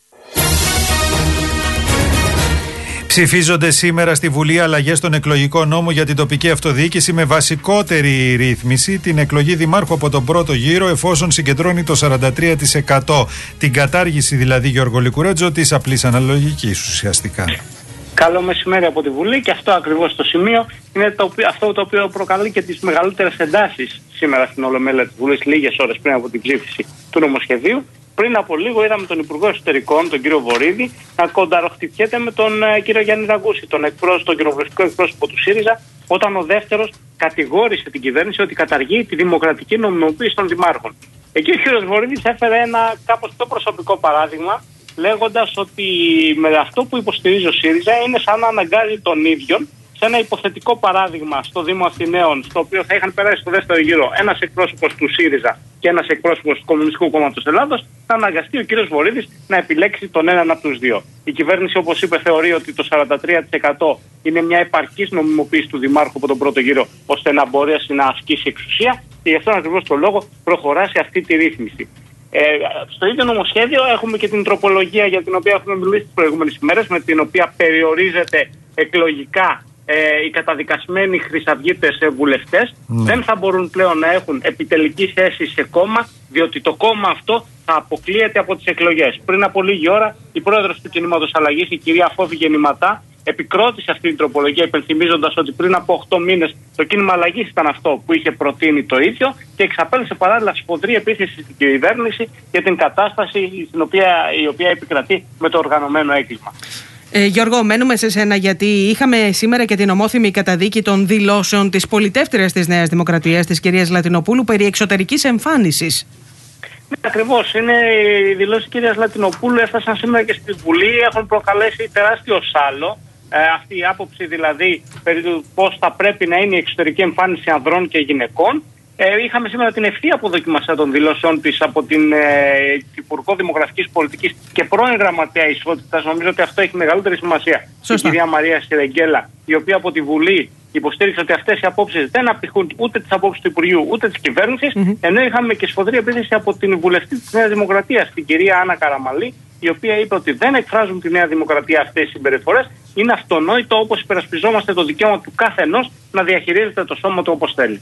Ψηφίζονται σήμερα στη Βουλή αλλαγές στον εκλογικό νόμο για την τοπική αυτοδιοίκηση, με βασικότερη ρύθμιση την εκλογή δημάρχου από τον πρώτο γύρο, εφόσον συγκεντρώνει το 43%. Την κατάργηση δηλαδή, Γιώργο Λικουρέτζο, της απλής αναλογικής ουσιαστικά. Καλό μεσημέρι από τη Βουλή, και αυτό ακριβώς το σημείο είναι αυτό το οποίο προκαλεί και τις μεγαλύτερες εντάσεις σήμερα στην Ολομέλεια της Βουλής, λίγες ώρες πριν από την ψήφιση του νομοσχεδίου. Πριν από λίγο είδαμε τον Υπουργό Εσωτερικών, τον κύριο Βορίδη, να κονταροχτυπιέται με τον κύριο Γιάννη Ραγκούση, τον κοινοβουλευτικό εκπρόσωπο του ΣΥΡΙΖΑ, όταν ο δεύτερος κατηγόρησε την κυβέρνηση ότι καταργεί τη δημοκρατική νομιμοποίηση των δημάρχων. Εκεί ο κύριος Βορίδης έφερε ένα κάπως πιο προσωπικό παράδειγμα, λέγοντας ότι με αυτό που υποστηρίζει ο ΣΥΡΙΖΑ είναι σαν να αναγκάζει τον ίδιο σε ένα υποθετικό παράδειγμα στο Δήμο Αθηναίων, στο οποίο θα είχαν περάσει στο δεύτερο γύρο ένας εκπρόσωπος του ΣΥΡΙΖΑ και ένας εκπρόσωπος του Κομμουνιστικού Κόμματος Ελλάδος, θα αναγκαστεί ο κύριος Βορίδης να επιλέξει τον έναν από τους δύο. Η κυβέρνηση, όπως είπε, θεωρεί ότι το 43% είναι μια επαρκής νομιμοποίηση του Δημάρχου από τον πρώτο γύρο, ώστε να μπορέσει να ασκήσει εξουσία, και γι' αυτόν ακριβώς τον λόγο προχωρά σε αυτή τη ρύθμιση. Στο ίδιο νομοσχέδιο έχουμε και την τροπολογία για την οποία έχουμε μιλήσει τις προηγούμενες ημέρες, με την οποία περιορίζεται εκλογικά οι καταδικασμένοι χρυσαυγίτες βουλευτές. Δεν θα μπορούν πλέον να έχουν επιτελική θέση σε κόμμα, διότι το κόμμα αυτό θα αποκλείεται από τις εκλογές. Πριν από λίγη ώρα η πρόεδρος του Κινήματος Αλλαγής, η κυρία Φόβη Γεννηματά, επικρότησε αυτή την τροπολογία, υπενθυμίζοντας ότι πριν από 8 μήνες το κίνημα Αλλαγής ήταν αυτό που είχε προτείνει το ίδιο, και εξαπέλυσε παράλληλα σφοδρή επίθεση στην κυβέρνηση για την κατάσταση η οποία επικρατεί με το οργανωμένο έγκλημα. Γιώργο, μένουμε σε σένα, γιατί είχαμε σήμερα και την ομόθυμη καταδίκη των δηλώσεων της πολιτεύτριας της Νέας Δημοκρατίας, της κυρίας Λατινοπούλου, περί εξωτερικής εμφάνισης. Ναι, ακριβώς. Είναι οι δηλώσεις της κυρίας Λατινοπούλου, έφτασαν σήμερα και στη Βουλή, έχουν προκαλέσει τεράστιο σάλο. Αυτή η άποψη δηλαδή περί του πώς θα πρέπει να είναι η εξωτερική εμφάνιση ανδρών και γυναικών. Είχαμε σήμερα την ευθεία αποδοκιμασία των δηλώσεων της από την Υπουργό Δημογραφικής Πολιτικής και πρώην Γραμματέα Ισότητας. Νομίζω ότι αυτό έχει μεγαλύτερη σημασία. Σωστά. Η κυρία Μαρία Σιρεγγέλα, η οποία από τη Βουλή υποστήριξε ότι αυτές οι απόψεις δεν απηχούν ούτε τις απόψεις του Υπουργείου ούτε της κυβέρνησης. Ενώ είχαμε και σφοδρή επίθεση από την βουλευτή της Νέας Δημοκρατίας, την κυρία Άννα Καραμαλή, η οποία είπε ότι δεν εκφράζουν τη Νέα Δημοκρατία αυτές οι συμπεριφορές. Είναι αυτονόητο, όπως υπερασπιζόμαστε το δικαίωμα του καθενός να διαχειρίζεται το σώμα του όπως θέλει.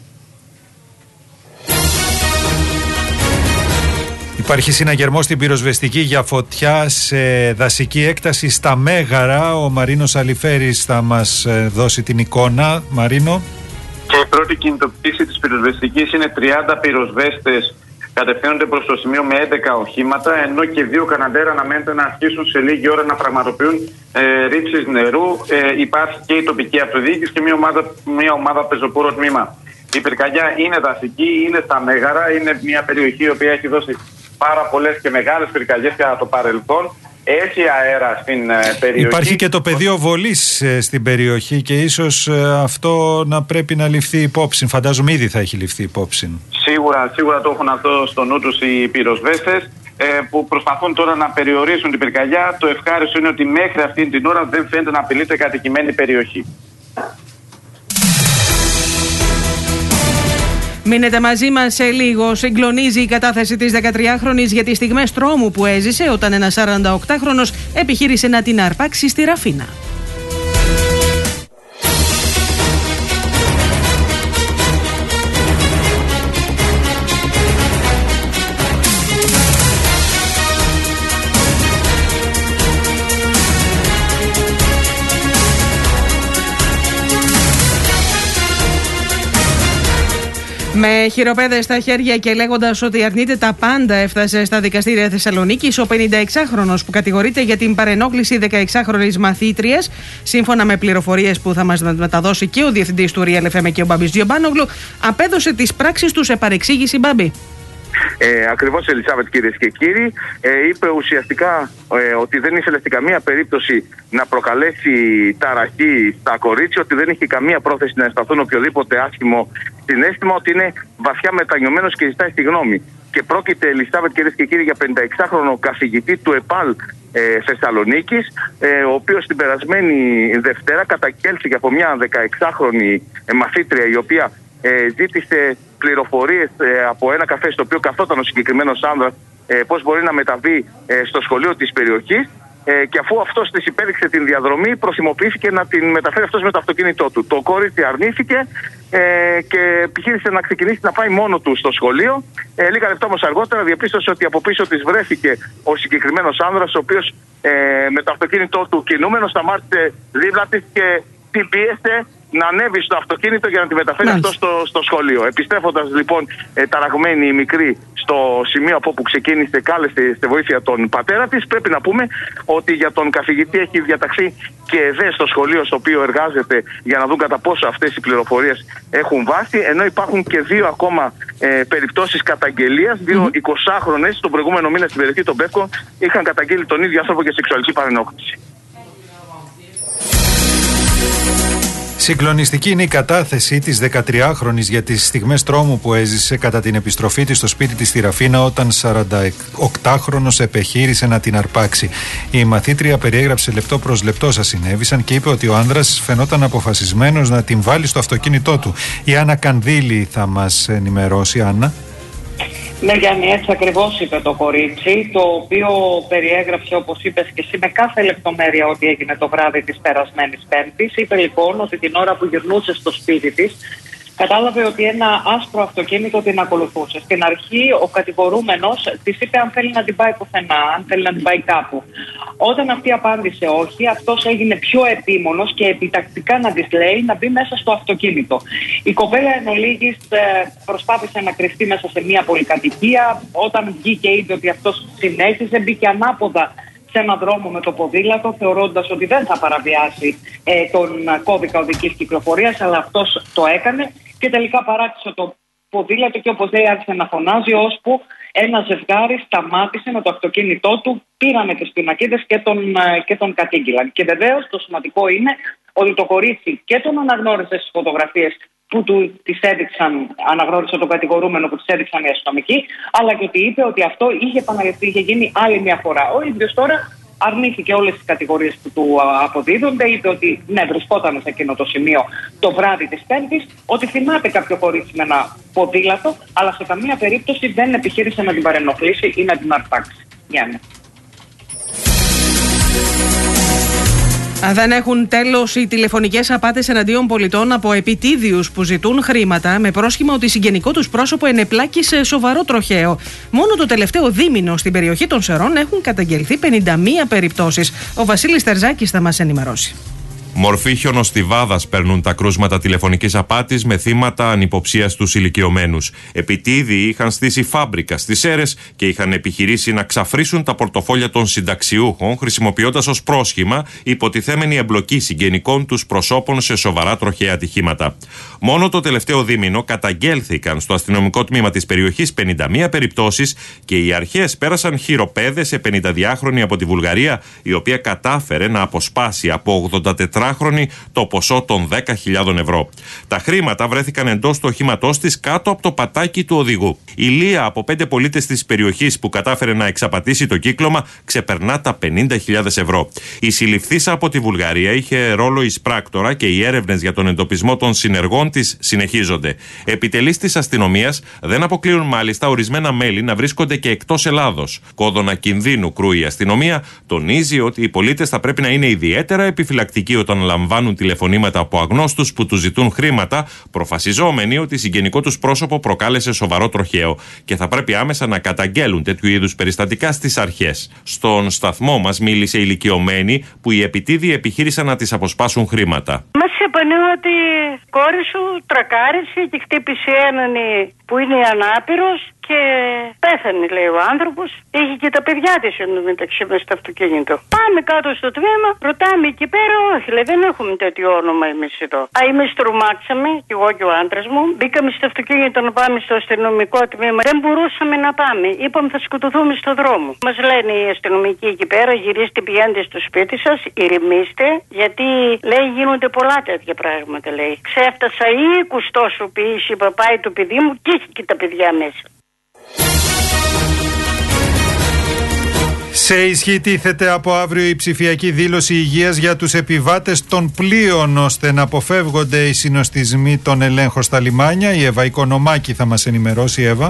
Υπάρχει συναγερμός στην πυροσβεστική για φωτιά σε δασική έκταση στα Μέγαρα. Ο Μαρίνος Αλιφέρης θα μας δώσει την εικόνα. Μαρίνο. Και η πρώτη κινητοποίηση της πυροσβεστικής είναι 30 πυροσβέστες κατευθύνονται προς το σημείο με 11 οχήματα, ενώ και 2 καναντέρα αναμένεται να αρχίσουν σε λίγη ώρα να πραγματοποιούν ρήψεις νερού. Υπάρχει και η τοπική αυτοδιοίκηση και μια ομάδα πεζοπόρο τμήμα. Η πυρκαγιά είναι δασική, είναι στα Μέγαρα, είναι μια περιοχή η οποία έχει δώσει πάρα πολλές και μεγάλες πυρκαγιές κατά το παρελθόν. έχει αέρα στην περιοχή. Υπάρχει και το πεδίο βολής στην περιοχή και ίσως αυτό να πρέπει να ληφθεί υπόψη. Φαντάζομαι ήδη θα έχει ληφθεί υπόψη. Σίγουρα το έχουν αυτό στο νου τους οι πυροσβέστες που προσπαθούν τώρα να περιορίσουν την πυρκαγιά. Το ευχάριστο είναι ότι μέχρι αυτή την ώρα δεν φαίνεται να απειλείται κατοικημένη περιοχή. Μείνετε μαζί μας σε λίγο. Συγκλονίζει η κατάθεση της 13χρονης για τις στιγμές τρόμου που έζησε όταν ένας 48χρονος επιχείρησε να την αρπάξει στη Ραφίνα. Με χειροπέδες στα χέρια και λέγοντας ότι αρνείται τα πάντα, έφτασε στα δικαστήρια Θεσσαλονίκης ο 56χρονος που κατηγορείται για την παρενόχληση 16χρονης μαθήτριας. Σύμφωνα με πληροφορίες που θα μας μεταδώσει και ο διευθυντής του Real FM και ο Μπαμπής Γιομπάνογλου, απέδωσε τις πράξεις του σε παρεξήγηση. Μπαμπή. Ακριβώς, Ελισάβετ, κυρίες και κύριοι, είπε ουσιαστικά ότι δεν ήθελε σε καμία περίπτωση να προκαλέσει ταραχή στα κορίτσια, ότι δεν είχε καμία πρόθεση να αισθανθούν οποιοδήποτε άσχημο συναίσθημα, ότι είναι βαθιά μετανιωμένος και ζητάει συγγνώμη. Και πρόκειται, Ελισάβετ, κυρίες και κύριοι, για 56χρονο καθηγητή του ΕΠΑΛ Θεσσαλονίκης, ο οποίος την περασμένη Δευτέρα καταγγέλθηκε από μια 16χρονη μαθήτρια, η οποία ζήτησε πληροφορίες από ένα καφέ στο οποίο καθόταν ο συγκεκριμένος άνδρας, πώς μπορεί να μεταβεί στο σχολείο της περιοχής, και αφού αυτός της υπέδειξε την διαδρομή, προθυμοποιήθηκε να την μεταφέρει αυτός με το αυτοκίνητό του. Το κορίτσι αρνήθηκε και επιχείρησε να ξεκινήσει να πάει μόνο του στο σχολείο. Λίγα λεπτά όμως αργότερα διαπίστωσε ότι από πίσω της βρέθηκε ο συγκεκριμένος άνδρας, ο οποίος με το αυτοκίνητό του κινούμενο σταμάτησε δίπλα της και την πίεσε να ανέβει στο αυτοκίνητο για να τη μεταφέρει αυτό στο σχολείο. Επιστρέφοντας λοιπόν ταραγμένη η μικρή στο σημείο από όπου ξεκίνησε, κάλεσε στη βοήθεια τον πατέρα της. Πρέπει να πούμε ότι για τον καθηγητή έχει διαταχθεί και ΕΔΕ στο σχολείο στο οποίο εργάζεται, για να δουν κατά πόσο αυτές οι πληροφορίες έχουν βάση, ενώ υπάρχουν και δύο ακόμα περιπτώσεις καταγγελίας. Δύο 20χρονες τον προηγούμενο μήνα στην περιοχή των Πεύκων είχαν καταγγείλει τον ίδιο άνθρωπο για σεξουαλική παρενόχληση. Συγκλονιστική είναι η κατάθεση της 13χρονης για τις στιγμές τρόμου που έζησε κατά την επιστροφή της στο σπίτι της στη Ραφίνα, όταν 48χρονος επιχείρησε να την αρπάξει. Η μαθήτρια περιέγραψε λεπτό προς λεπτό όσα συνέβησαν και είπε ότι ο άνδρας φαινόταν αποφασισμένος να την βάλει στο αυτοκίνητό του. Η Άννα Κανδύλη θα μας ενημερώσει. Άννα. Ναι, Γιάννη, έτσι ακριβώς είπε το κορίτσι, το οποίο περιέγραψε, όπως είπες και εσύ, με κάθε λεπτομέρεια ό,τι έγινε το βράδυ της περασμένης Πέμπτης. Είπε λοιπόν ότι την ώρα που γυρνούσε στο σπίτι της, κατάλαβε ότι ένα άσπρο αυτοκίνητο την ακολουθούσε. Στην αρχή ο κατηγορούμενος της είπε αν θέλει να την πάει πουθενά, αν θέλει να την πάει κάπου. Όταν αυτή απάντησε όχι, αυτός έγινε πιο επίμονος και επιτακτικά να της λέει να μπει μέσα στο αυτοκίνητο. Η κοπέλα εν ολίγης προσπάθησε να κρυφτεί μέσα σε μια πολυκατοικία. Όταν βγήκε είπε ότι αυτός συνέχιζε, μπήκε ανάποδα σε έναν δρόμο με το ποδήλατο, θεωρώντας ότι δεν θα παραβιάσει τον κώδικα οδικής κυκλοφορίας, αλλά αυτός το έκανε και τελικά παράτησε το ποδήλατο και, όπως λέει, άρχισε να φωνάζει, ώσπου ένα ζευγάρι σταμάτησε με το αυτοκίνητό του, πήρανε τις πινακίδες και τον κατήγγυλαν. Και βεβαίως το σημαντικό είναι ότι το κορίτσι και τον αναγνώρισε στις φωτογραφίες που τις έδειξαν, αναγνώρισε τον κατηγορούμενο που τις έδειξαν οι αστυνομικοί, αλλά και ότι είπε ότι αυτό είχε επαναληφθεί, είχε γίνει άλλη μια φορά. Ο ίδιος τώρα αρνήθηκε όλες τις κατηγορίες που του αποδίδονται, είπε ότι ναι, βρισκόταν σε εκείνο το σημείο το βράδυ της Πέμπτης, ότι θυμάται κάποιο κορίτσι με ένα ποδήλατο, αλλά σε καμία περίπτωση δεν επιχείρησε να την παρενοχλήσει ή να την αρπάξει. Γιάννη. Δεν έχουν τέλος οι τηλεφωνικές απάτες εναντίον πολιτών από επιτίδιους που ζητούν χρήματα με πρόσχημα ότι συγγενικό τους πρόσωπο ενεπλάκει σε σοβαρό τροχαίο. Μόνο το τελευταίο δίμηνο στην περιοχή των Σερών έχουν καταγγελθεί 51 περιπτώσεις. Ο Βασίλης Τερζάκης θα μας ενημερώσει. Μορφή χιονοστιβάδας παίρνουν τα κρούσματα τηλεφωνικής απάτης με θύματα ανυποψίας στους ηλικιωμένους. Επιτίδιοι είχαν στήσει φάμπρικα στις Σέρρες και είχαν επιχειρήσει να ξαφρίσουν τα πορτοφόλια των συνταξιούχων, χρησιμοποιώντας ως πρόσχημα υποτιθέμενη εμπλοκή συγγενικών τους προσώπων σε σοβαρά τροχαία ατυχήματα. Μόνο το τελευταίο δίμηνο καταγγέλθηκαν στο αστυνομικό τμήμα της περιοχής 51 περιπτώσεις και οι αρχές πέρασαν χειροπέδες σε 52χρονη από τη Βουλγαρία, η οποία κατάφερε να αποσπάσει από 84χρονη το ποσό των 10.000 ευρώ. Τα χρήματα βρέθηκαν εντός του οχήματός της κάτω από το πατάκι του οδηγού. Η Λία από 5 πολίτες της περιοχής που κατάφερε να εξαπατήσει το κύκλωμα ξεπερνά τα 50.000 ευρώ. Η συλληφθήσα από τη Βουλγαρία είχε ρόλο εισπράκτορα και οι έρευνες για τον εντοπισμό των συνεργών της συνεχίζονται. Επιτελείς της αστυνομίας δεν αποκλείουν μάλιστα ορισμένα μέλη να βρίσκονται και εκτός Ελλάδος. Κόδωνα κινδύνου κρούει η αστυνομία, τονίζει ότι οι πολίτες θα πρέπει να είναι ιδιαίτερα επιφυλακτικοί όταν λαμβάνουν τηλεφωνήματα από αγνώστους που τους ζητούν χρήματα, προφασιζόμενοι ότι συγγενικό τους πρόσωπο προκάλεσε σοβαρό τροχαίο και θα πρέπει άμεσα να καταγγέλουν τέτοιου είδους περιστατικά στις αρχές. Στον σταθμό μας μίλησε ηλικιωμένη που οι επιτίδιοι επιχείρησαν να της αποσπάσουν χρήματα. Μας είπαν ότι η κόρη σου τρακάρισε και χτύπησε έναν που είναι ανάπηρος και πέθανε, λέει ο άνθρωπος. Είχε και τα παιδιά της μεταξύ μες στο αυτοκίνητο. Πάμε κάτω στο τμήμα, ρωτάμε εκεί πέρα, όχι, λέει, δεν έχουμε τέτοιο όνομα εμείς εδώ. Εμείς τρομάξαμε, κι εγώ και ο άντρας μου, μπήκαμε στο αυτοκίνητο να πάμε στο αστυνομικό τμήμα. Δεν μπορούσαμε να πάμε. Είπαμε θα σκοτωθούμε στο δρόμο. Μας λένε οι αστυνομικοί εκεί πέρα, γυρίστε, πηγαίνετε στο σπίτι σας, ηρεμήστε, γιατί λέει γίνονται πολλά τέτοια πράγματα, λέει. Ξέφτασα 20 τόσο ποιήση παπάει το παιδί μου και έχει και τα παιδιά μέσα. Σε ισχύ τίθεται από αύριο η ψηφιακή δήλωση υγείας για τους επιβάτες των πλοίων, ώστε να αποφεύγονται οι συνοστισμοί των ελέγχων στα λιμάνια. Η Εύα Οικονομάκη θα μας ενημερώσει. Εύα.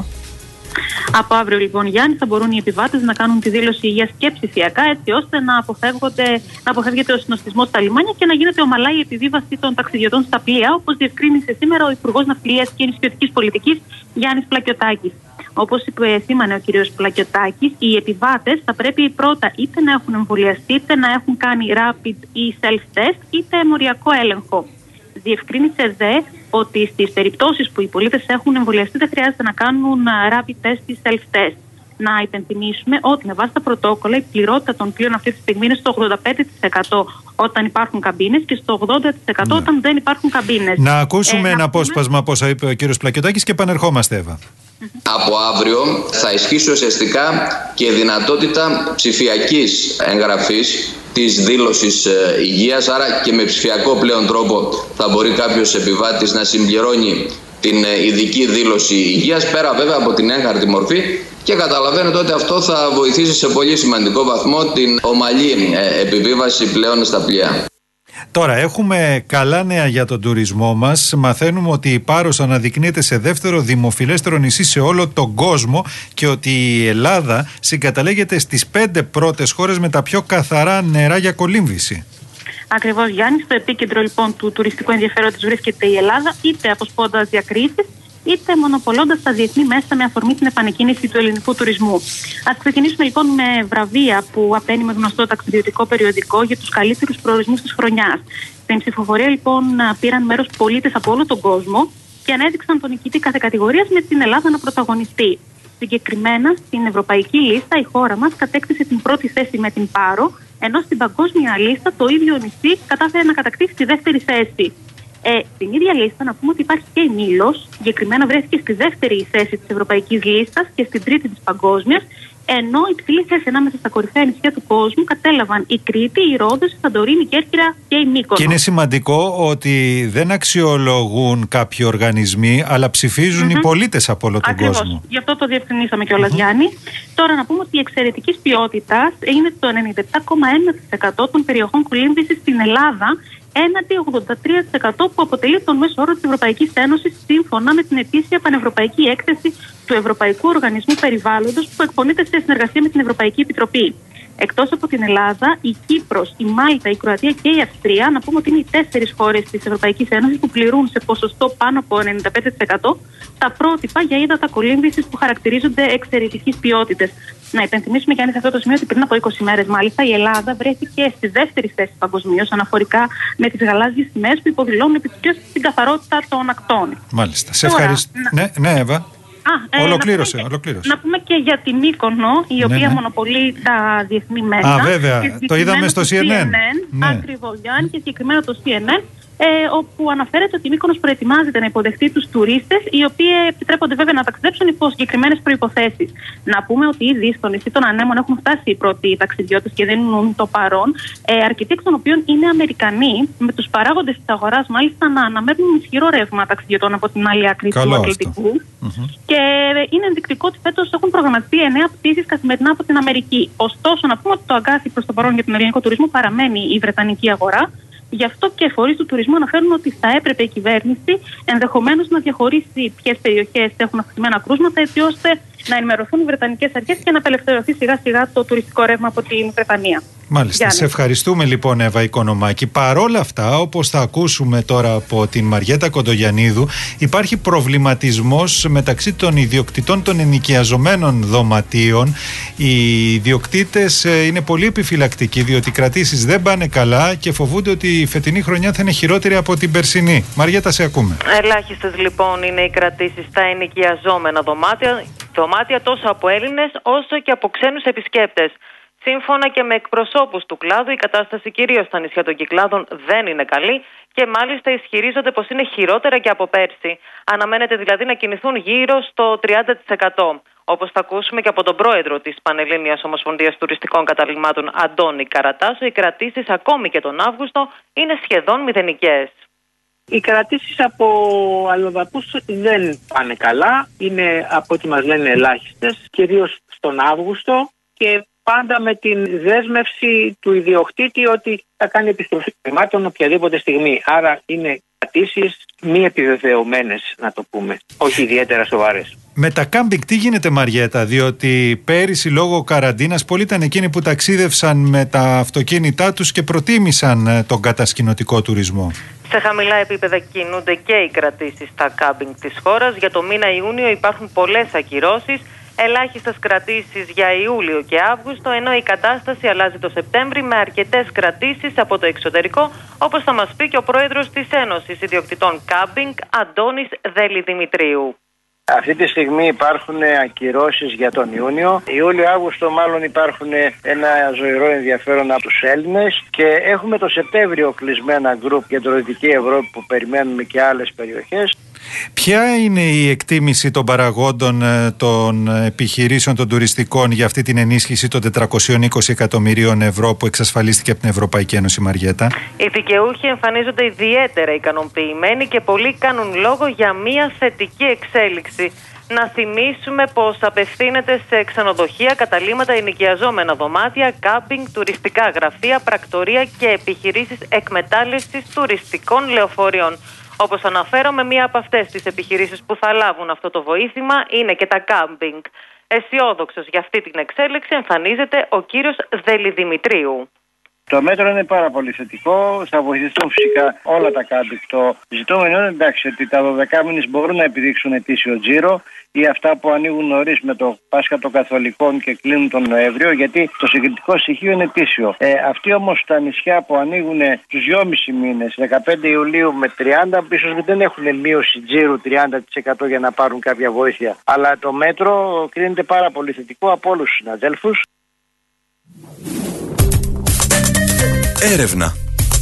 Από αύριο, λοιπόν, Γιάννη, θα μπορούν οι επιβάτες να κάνουν τη δήλωση υγείας και ψηφιακά, έτσι ώστε να αποφεύγεται ο συνοστισμός στα λιμάνια και να γίνεται ομαλά η επιβίβαση των ταξιδιωτών στα πλοία, όπως διευκρίνησε σήμερα ο Υπουργός Ναυτιλίας και Νησιωτικής Πολιτικής Γιάννης Πλακιωτάκης. Όπως επεσήμανε ο κ. Πλακιωτάκης, οι επιβάτες θα πρέπει πρώτα είτε να έχουν εμβολιαστεί, είτε να έχουν κάνει rapid ή self-test, είτε μοριακό έλεγχο. Διευκρίνησε δε ότι στις περιπτώσεις που οι πολίτες έχουν εμβολιαστεί δεν χρειάζεται να κάνουν rapid test ή self-test. Να υπενθυμίσουμε ότι με βάση τα πρωτόκολλα η πληρότητα των πλοίων αυτή τη στιγμή είναι στο 85% όταν υπάρχουν καμπίνες και στο 80% όταν δεν υπάρχουν καμπίνες. Να ακούσουμε ένα απόσπασμα από όσα είπε ο κ. Πλακιωτάκης και επανερχόμαστε, Εύα. Από αύριο θα ισχύσει ουσιαστικά και η δυνατότητα ψηφιακής εγγραφής της δήλωσης υγείας, άρα και με ψηφιακό πλέον τρόπο θα μπορεί κάποιος επιβάτης να συμπληρώνει την ειδική δήλωση υγείας, πέρα βέβαια από την έγχαρτη μορφή, και καταλαβαίνετε ότι αυτό θα βοηθήσει σε πολύ σημαντικό βαθμό την ομαλή επιβίβαση πλέον στα πλοία. Τώρα έχουμε καλά νέα για τον τουρισμό μας. Μαθαίνουμε ότι η Πάρος αναδεικνύεται σε δεύτερο δημοφιλέστερο νησί σε όλο τον κόσμο και ότι η Ελλάδα συγκαταλέγεται στις 5 πρώτες χώρες με τα πιο καθαρά νερά για κολύμβηση. Ακριβώς, Γιάννη, στο επίκεντρο λοιπόν του τουριστικού ενδιαφέροντος βρίσκεται η Ελλάδα, είτε αποσπώντας διακρίσεις, είτε μονοπολώντας τα διεθνή μέσα με αφορμή την επανεκκίνηση του ελληνικού τουρισμού. Ας ξεκινήσουμε λοιπόν με βραβεία που απαίνει με γνωστό ταξιδιωτικό περιοδικό για τους καλύτερους προορισμούς της χρονιάς. Στην ψηφοφορία λοιπόν πήραν μέρος πολίτες από όλο τον κόσμο και ανέδειξαν τον νικητή κάθε κατηγορίας με την Ελλάδα να πρωταγωνιστεί. Συγκεκριμένα στην ευρωπαϊκή λίστα η χώρα μας κατέκτησε την πρώτη θέση με την Πάρο, ενώ στην παγκόσμια λίστα το ίδιο νησί κατάφερε να κατακτήσει τη δεύτερη θέση. Στην ίδια λίστα να πούμε ότι υπάρχει και η Μήλος, συγκεκριμένα βρέθηκε στη δεύτερη θέση της ευρωπαϊκής λίστας και στην τρίτη της παγκόσμιας, ενώ υψηλή θέση ανάμεσα στα κορυφαία νησιά του κόσμου κατέλαβαν η Κρήτη, η Ρόδος, η Σαντορίνη, η Κέρκυρα και η Μύκονος. Και είναι σημαντικό ότι δεν αξιολογούν κάποιοι οργανισμοί, αλλά ψηφίζουν οι πολίτες από όλο τον κόσμο. Γι' αυτό το διευκρινίσαμε κιόλας, Γιάννη. Τώρα να πούμε ότι η εξαιρετικής ποιότητας είναι το 97,1% των περιοχών κολύμβησης στην Ελλάδα, έναντι 83% που αποτελεί τον μέσο όρο της Ευρωπαϊκής Ένωσης, σύμφωνα με την ετήσια πανευρωπαϊκή έκθεση του Ευρωπαϊκού Οργανισμού Περιβάλλοντος που εκπονείται σε συνεργασία με την Ευρωπαϊκή Επιτροπή. Εκτός από την Ελλάδα, η Κύπρος, η Μάλτα, η Κροατία και η Αυστρία, να πούμε ότι είναι οι 4 χώρες της Ευρωπαϊκής Ένωσης που πληρούν σε ποσοστό πάνω από 95% τα πρότυπα για ύδατα κολύμβησης που χαρακτηρίζονται εξαιρετικής ποιότητας. Να υπενθυμίσουμε, Γιάννη, σε αυτό το σημείο ότι πριν από 20 μέρες, μάλιστα, η Ελλάδα βρέθηκε στη δεύτερη θέση παγκοσμίως αναφορικά με τις γαλάζιες σημαίες που υποδηλώνουν επιτυχώς την καθαρότητα των ακτών. Μάλιστα. Σε ευχαριστώ. Ναι, Εύα. Ολοκλήρωσε. Να πούμε και για την Μύκονο, η οποία μονοπολεί τα διεθνή μέσα. Βέβαια. Το είδαμε στο CNN. Ακριβώς, Γιάννη, και συγκεκριμένα το CNN. Όπου αναφέρεται ότι η Μύκονος προετοιμάζεται να υποδεχτεί τους τουρίστες, οι οποίοι επιτρέπονται βέβαια να ταξιδέψουν υπό συγκεκριμένες προϋποθέσεις. Να πούμε ότι ήδη στο νησί των Ανέμων έχουν φτάσει οι πρώτοι ταξιδιώτες και δίνουν το παρόν, αρκετοί εκ των οποίων είναι Αμερικανοί, με τους παράγοντες της αγοράς μάλιστα να αναμένουν ισχυρό ρεύμα ταξιδιωτών από την άλλη άκρη του Ατλαντικού. Και είναι ενδεικτικό ότι φέτος έχουν προγραμματιστεί 9 πτήσεις καθημερινά από την Αμερική. Ωστόσο, να πούμε ότι το αγκάθι προς το παρόν για τον ελληνικό τουρισμό παραμένει η βρετανική αγορά. Γι' αυτό και φορείς του τουρισμού αναφέρουν ότι θα έπρεπε η κυβέρνηση ενδεχομένως να διαχωρίσει ποιες περιοχές έχουν αυξημένα κρούσματα, έτσι ώστε να ενημερωθούν οι βρετανικές αρχές και να απελευθερωθεί σιγά σιγά το τουριστικό ρεύμα από την Βρετανία. Μάλιστα. Γιάννη. Σε ευχαριστούμε λοιπόν, Εύα Οικονομάκη. Παρόλα αυτά, όπως θα ακούσουμε τώρα από την Μαριέτα Κοντογιαννίδου, υπάρχει προβληματισμός μεταξύ των ιδιοκτητών των ενοικιαζομένων δωματίων. Οι ιδιοκτήτες είναι πολύ επιφυλακτικοί, διότι οι κρατήσεις δεν πάνε καλά και φοβούνται ότι η φετινή χρονιά θα είναι χειρότερη από την περσινή. Μαριέτα, σε ακούμε. Ελάχιστες λοιπόν είναι οι κρατήσεις στα ενοικιαζόμενα δωμάτια τόσο από Έλληνες όσο και από ξένους επισκέπτες. Σύμφωνα και με εκπροσώπους του κλάδου, η κατάσταση κυρίως στα νησιά των Κυκλάδων δεν είναι καλή και μάλιστα ισχυρίζονται πως είναι χειρότερα και από πέρσι. Αναμένεται δηλαδή να κινηθούν γύρω στο 30%. Όπως θα ακούσουμε και από τον πρόεδρο της Πανελλήνιας Ομοσπονδίας Τουριστικών Καταλυμάτων, Αντώνη Καρατάσο, οι κρατήσεις ακόμη και τον Αύγουστο είναι σχεδόν μηδενικές. Οι κρατήσεις από αλλοδαπούς δεν πάνε καλά, είναι από ό,τι μας λένε ελάχιστες, κυρίως στον Αύγουστο και πάντα με την δέσμευση του ιδιοκτήτη ότι θα κάνει επιστροφή χρημάτων οποιαδήποτε στιγμή. Άρα είναι κρατήσεις μη επιβεβαιωμένες, να το πούμε, όχι ιδιαίτερα σοβαρές. Με τα κάμπινγκ τι γίνεται, Μαριέτα, διότι πέρυσι λόγω καραντίνας πολλοί ήταν εκείνοι που ταξίδευσαν με τα αυτοκίνητά τους και προτίμησαν τον κατασκηνωτικό τουρισμό. Σε χαμηλά επίπεδα κινούνται και οι κρατήσεις στα κάμπινγκ της χώρας. Για το μήνα Ιούνιο υπάρχουν πολλές ακυρώσεις, ελάχιστες κρατήσεις για Ιούλιο και Αύγουστο, ενώ η κατάσταση αλλάζει το Σεπτέμβρη με αρκετές κρατήσεις από το εξωτερικό, όπως θα μας πει και ο πρόεδρος της Ένωσης Ιδιοκτητών Κάμπινγκ, Αντώνης Δελιδημητρίου. Αυτή τη στιγμή υπάρχουν ακυρώσεις για τον Ιούνιο. Ιούλιο-Αύγουστο μάλλον υπάρχουν ένα ζωηρό ενδιαφέρον από τους Έλληνες και έχουμε το Σεπτέμβριο κλεισμένα γκρουπ για την Δυτική Ευρώπη που περιμένουμε και άλλες περιοχές. Ποια είναι η εκτίμηση των παραγόντων των επιχειρήσεων των τουριστικών για αυτή την ενίσχυση των 420 εκατομμυρίων ευρώ που εξασφαλίστηκε από την Ευρωπαϊκή Ένωση, Μαριέτα? Οι δικαιούχοι εμφανίζονται ιδιαίτερα ικανοποιημένοι και πολλοί κάνουν λόγο για μια θετική εξέλιξη. Να θυμίσουμε πως απευθύνεται σε ξενοδοχεία, καταλύματα, ενοικιαζόμενα δωμάτια, κάμπινγκ, τουριστικά γραφεία, πρακτορία και επιχειρήσεις εκμετάλλευσης τουριστικών λεωφορείων. Όπως αναφέρομαι, μία από αυτές τις επιχειρήσεις που θα λάβουν αυτό το βοήθημα είναι και τα κάμπινγκ. Αισιόδοξος για αυτή την εξέλιξη εμφανίζεται ο κύριος Δελιδημητρίου. Το μέτρο είναι πάρα πολύ θετικό. Θα βοηθηθούν φυσικά όλα τα κάμπινγκ. Το ζητούμενο είναι εντάξει ότι τα 12 μήνες μπορούν να επιδείξουν ετήσιο τζίρο ή αυτά που ανοίγουν νωρίς με το Πάσχα των Καθολικών και κλείνουν τον Νοέμβριο, γιατί το συγκριτικό στοιχείο είναι ετήσιο. Αυτοί όμως τα νησιά που ανοίγουν τους 2,5 μήνες, 15 Ιουλίου με 30, ίσως δεν έχουν μείωση τζίρου 30% για να πάρουν κάποια βοήθεια. Αλλά το μέτρο κρίνεται πάρα πολύ θετικό από όλους τους συναδέλφους. Έρευνα.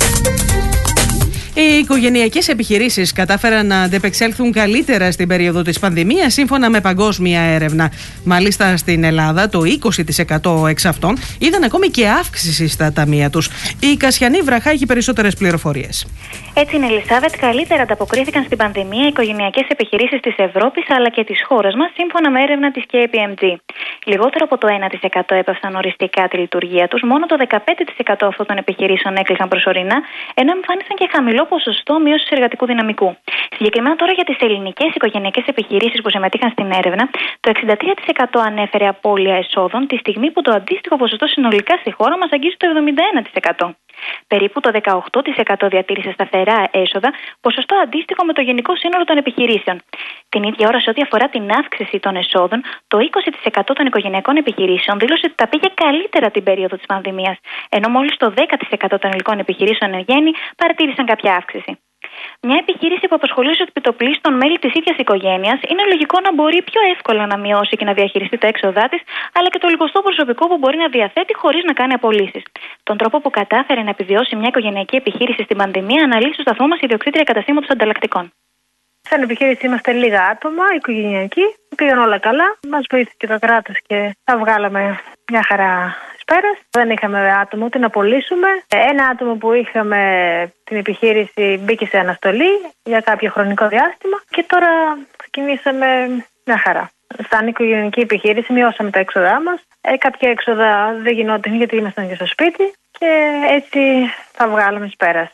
Οι οικογενειακές επιχειρήσεις κατάφεραν να αντεπεξέλθουν καλύτερα στην περίοδο της πανδημίας, σύμφωνα με παγκόσμια έρευνα. Μάλιστα στην Ελλάδα, το 20% εξ αυτών είδαν ακόμη και αύξηση στα ταμεία τους. Η Κασιανή Βραχά έχει περισσότερες πληροφορίες. Έτσι είναι, Ελισάβετ, καλύτερα ανταποκρίθηκαν στην πανδημία οι οικογενειακές επιχειρήσεις της Ευρώπης αλλά και της χώρας μας, σύμφωνα με έρευνα της KPMG. Λιγότερο από το 1% έπαυσαν οριστικά τη λειτουργία τους, μόνο το 15% αυτών των επιχειρήσεων έκλεισαν προσωρινά, ενώ εμφάνισαν και χαμηλό ποσοστό μείωσης εργατικού δυναμικού. Συγκεκριμένα τώρα για τις ελληνικές οικογενειακές επιχειρήσεις που συμμετείχαν στην έρευνα, το 63% ανέφερε απώλεια εσόδων, τη στιγμή που το αντίστοιχο ποσοστό συνολικά στη χώρα μας αγγίζει το 71%. Περίπου το 18% διατήρησε σταθερά έσοδα, ποσοστό αντίστοιχο με το γενικό σύνολο των επιχειρήσεων. Την ίδια ώρα, σε ό,τι αφορά την αύξηση των εσόδων, το 20% των οικογενειακών επιχειρήσεων δήλωσε ότι τα πήγε καλύτερα την περίοδο της πανδημίας, ενώ μόλις το 10% των ελληνικών επιχειρήσεων εν γέννη παρατήρησαν κάποια αύξηση. Μια επιχείρηση που απασχολεί στους επιτοπλίστων μέλη της ίδιας οικογένειας είναι λογικό να μπορεί πιο εύκολα να μειώσει και να διαχειριστεί τα έξοδά της, αλλά και το λιγοστό προσωπικό που μπορεί να διαθέτει χωρίς να κάνει απολύσεις. Τον τρόπο που κατάφερε να επιβιώσει μια οικογενειακή επιχείρηση στην πανδημία αναλύει στο σταθμό μας η ιδιοκτήτρια καταστήματος ανταλλακτικών. Σαν επιχείρηση είμαστε λίγα άτομα, οικογενειακοί. Πήγαν όλα καλά. Μας βοήθησε το κράτος και τα βγάλαμε μια χαρά πέρας. Δεν είχαμε άτομο ούτε να πωλήσουμε. Ένα άτομο που είχαμε την επιχείρηση μπήκε σε αναστολή για κάποιο χρονικό διάστημα και τώρα ξεκινήσαμε μια χαρά. Σαν οικογενειακή επιχείρηση μειώσαμε τα έξοδά μας. Κάποια έξοδα δεν γινόταν γιατί ήμασταν και στο σπίτι και έτσι τα βγάλαμε πέρας.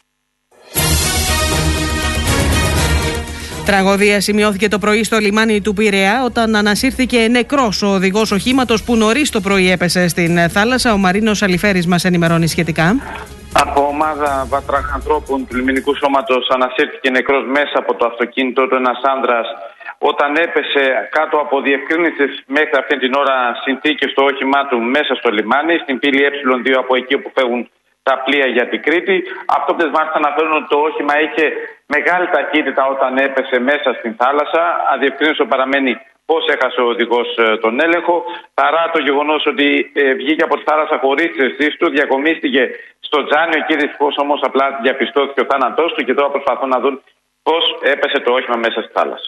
Τραγωδία σημειώθηκε το πρωί στο λιμάνι του Πειραιά όταν ανασύρθηκε νεκρός ο οδηγός οχήματος που νωρίς το πρωί έπεσε στην θάλασσα. Ο Μαρίνος Αλιφέρης μας ενημερώνει σχετικά. Από ομάδα βατραχανθρώπων του λιμενικού σώματος ανασύρθηκε νεκρός μέσα από το αυτοκίνητο του ένας άνδρας όταν έπεσε κάτω από διευκρίνησες μέχρι αυτή την ώρα συνθήκες στο όχημά του μέσα στο λιμάνι, στην πύλη Ε2 από εκεί όπου φεύγουν τα πλοία για την Κρήτη. Αυτόπτες μάλιστα αναφέρουν ότι το όχημα είχε μεγάλη ταχύτητα όταν έπεσε μέσα στην θάλασσα. Αδιευκρίνητο παραμένει πώς έχασε ο οδηγός τον έλεγχο. Παρά το γεγονός ότι βγήκε από τη θάλασσα χωρίς τις αισθήσεις του, διακομίστηκε στο τζάνιο. Εκεί δυστυχώς όμως απλά διαπιστώθηκε ο θάνατός του και τώρα προσπαθούν να δουν πώς έπεσε το όχημα μέσα στη θάλασσα.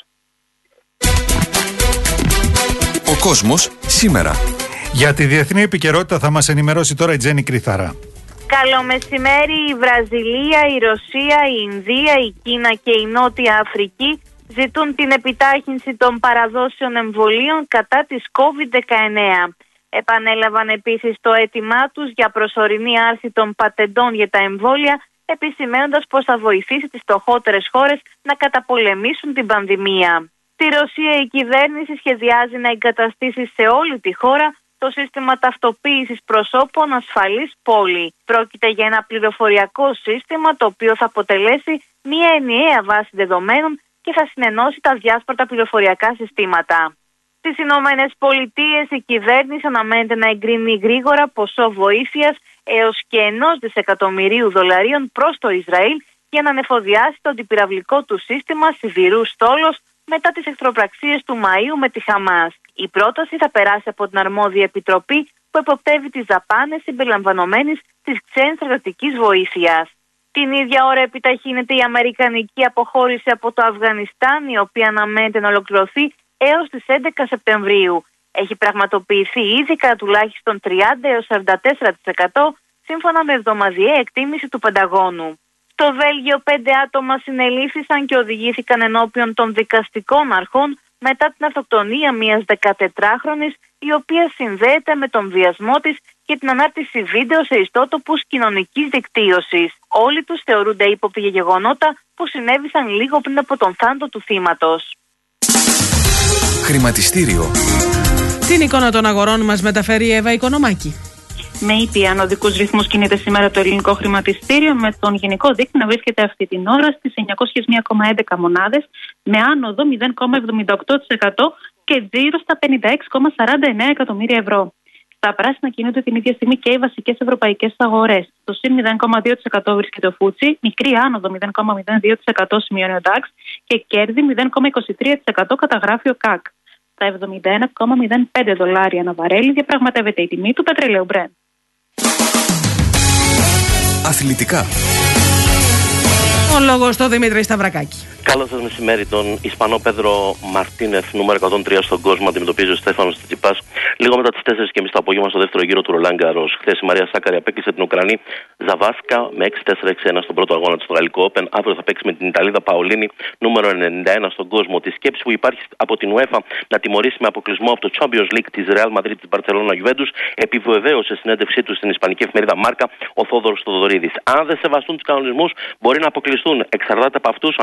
Ο κόσμος σήμερα. Για τη διεθνή επικαιρότητα θα μας ενημερώσει τώρα η Τζέννη Κρυθαρά. Καλό μεσημέρι. Η Βραζιλία, η Ρωσία, η Ινδία, η Κίνα και η Νότια Αφρική ζητούν την επιτάχυνση των παραδόσεων εμβολίων κατά της COVID-19. Επανέλαβαν επίσης το αίτημά τους για προσωρινή άρση των πατεντών για τα εμβόλια, επισημαίνοντας πως θα βοηθήσει τις φτωχότερες χώρες να καταπολεμήσουν την πανδημία. Στη Ρωσία η κυβέρνηση σχεδιάζει να εγκαταστήσει σε όλη τη χώρα το σύστημα ταυτοποίησης προσώπων ασφαλής πόλη. Πρόκειται για ένα πληροφοριακό σύστημα το οποίο θα αποτελέσει μια ενιαία βάση δεδομένων και θα συνενώσει τα διάσπαρτα πληροφοριακά συστήματα. Στις Ηνωμένες Πολιτείες η κυβέρνηση αναμένεται να εγκρίνει γρήγορα ποσό βοήθειας έως και $1 δισεκατομμυρίου προς το Ισραήλ για να ανεφοδιάσει το αντιπυραυλικό του σύστημα σιδηρού στόλος μετά τις εχθροπραξίες του Μαΐου με τη Χαμάς. Η πρόταση θα περάσει από την αρμόδια επιτροπή που εποπτεύει τις δαπάνες συμπεριλαμβανομένης της ξένης στρατιωτικής βοήθειας. Την ίδια ώρα επιταχύνεται η αμερικανική αποχώρηση από το Αφγανιστάν, η οποία αναμένεται να ολοκληρωθεί έως τις 11 Σεπτεμβρίου. Έχει πραγματοποιηθεί ήδη κατά τουλάχιστον 30 έως 44% σύμφωνα με εβδομαδιαία εκτίμηση του Πενταγώνου. Στο Βέλγιο 5 άτομα συνελήφθησαν και οδηγήθηκαν ενώπιον των δικαστικών αρχών μετά την αυτοκτονία μιας 14χρονης, η οποία συνδέεται με τον βιασμό της και την ανάρτηση βίντεο σε ιστότοπους κοινωνικής δικτύωσης. Όλοι τους θεωρούνται ύποπτοι για γεγονότα που συνέβησαν λίγο πριν από τον θάνατο του θύματος. Χρηματιστήριο. Την εικόνα των αγορών μας μεταφέρει η Εύα Οικονομάκη. Με ήπια ανωδικούς ρυθμούς κινείται σήμερα το ελληνικό χρηματιστήριο, με τον γενικό δείκτη να βρίσκεται αυτή την ώρα στις 901,11 μονάδες, με άνοδο 0,78% και τζίρο στα 56,49 εκατομμύρια ευρώ. Στα πράσινα κινούνται την ίδια στιγμή και οι βασικές ευρωπαϊκές αγορές. Στο συν 0,2% βρίσκεται ο Φούτσι, μικρή άνοδο 0,02% σημειώνει ο DAX και κέρδη 0,23% καταγράφει ο ΚΑΚ. Στα $71,05 ανά βαρέλι διαπραγματεύεται η τιμή του πετρελαίου Brent. Αθλητικά. Ο λόγος στο Δημήτρη Σταυρακάκη. Καλό σας μεσημέρι. Τον Ισπανό Πέδρο Μαρτίνεθ, νούμερο 103 στον κόσμο, αντιμετωπίζει ο Στέφανος Τσιτσιπάς λίγο μετά τις 4.30 το απόγευμα στο δεύτερο γύρο του Ρολάν Γκαρός. Χθες η Μαρία Σάκαρη απέκλεισε την Ουκρανή Ζαβάσκα με 6-4-6-1 στον πρώτο αγώνα της στο Γαλλικό Open. Αύριο θα παίξει με την Ιταλίδα Παολίνη, νούμερο 91 στον κόσμο. Τη σκέψη που υπάρχει από την UEFA να τιμωρήσει με αποκλεισμό από το Champions League της Real Madrid, της Barcelona Juventus, επιβεβαίωσε συνέντευξή του στην ισπανική εφημερίδα Μάρκα ο Θόδωρος Θοδωρίδης. Αν δεν σεβαστούν τους κανονισμούς, μπορεί να αποκλειστούν. Εξαρτάται από αυτούς, αναφέρει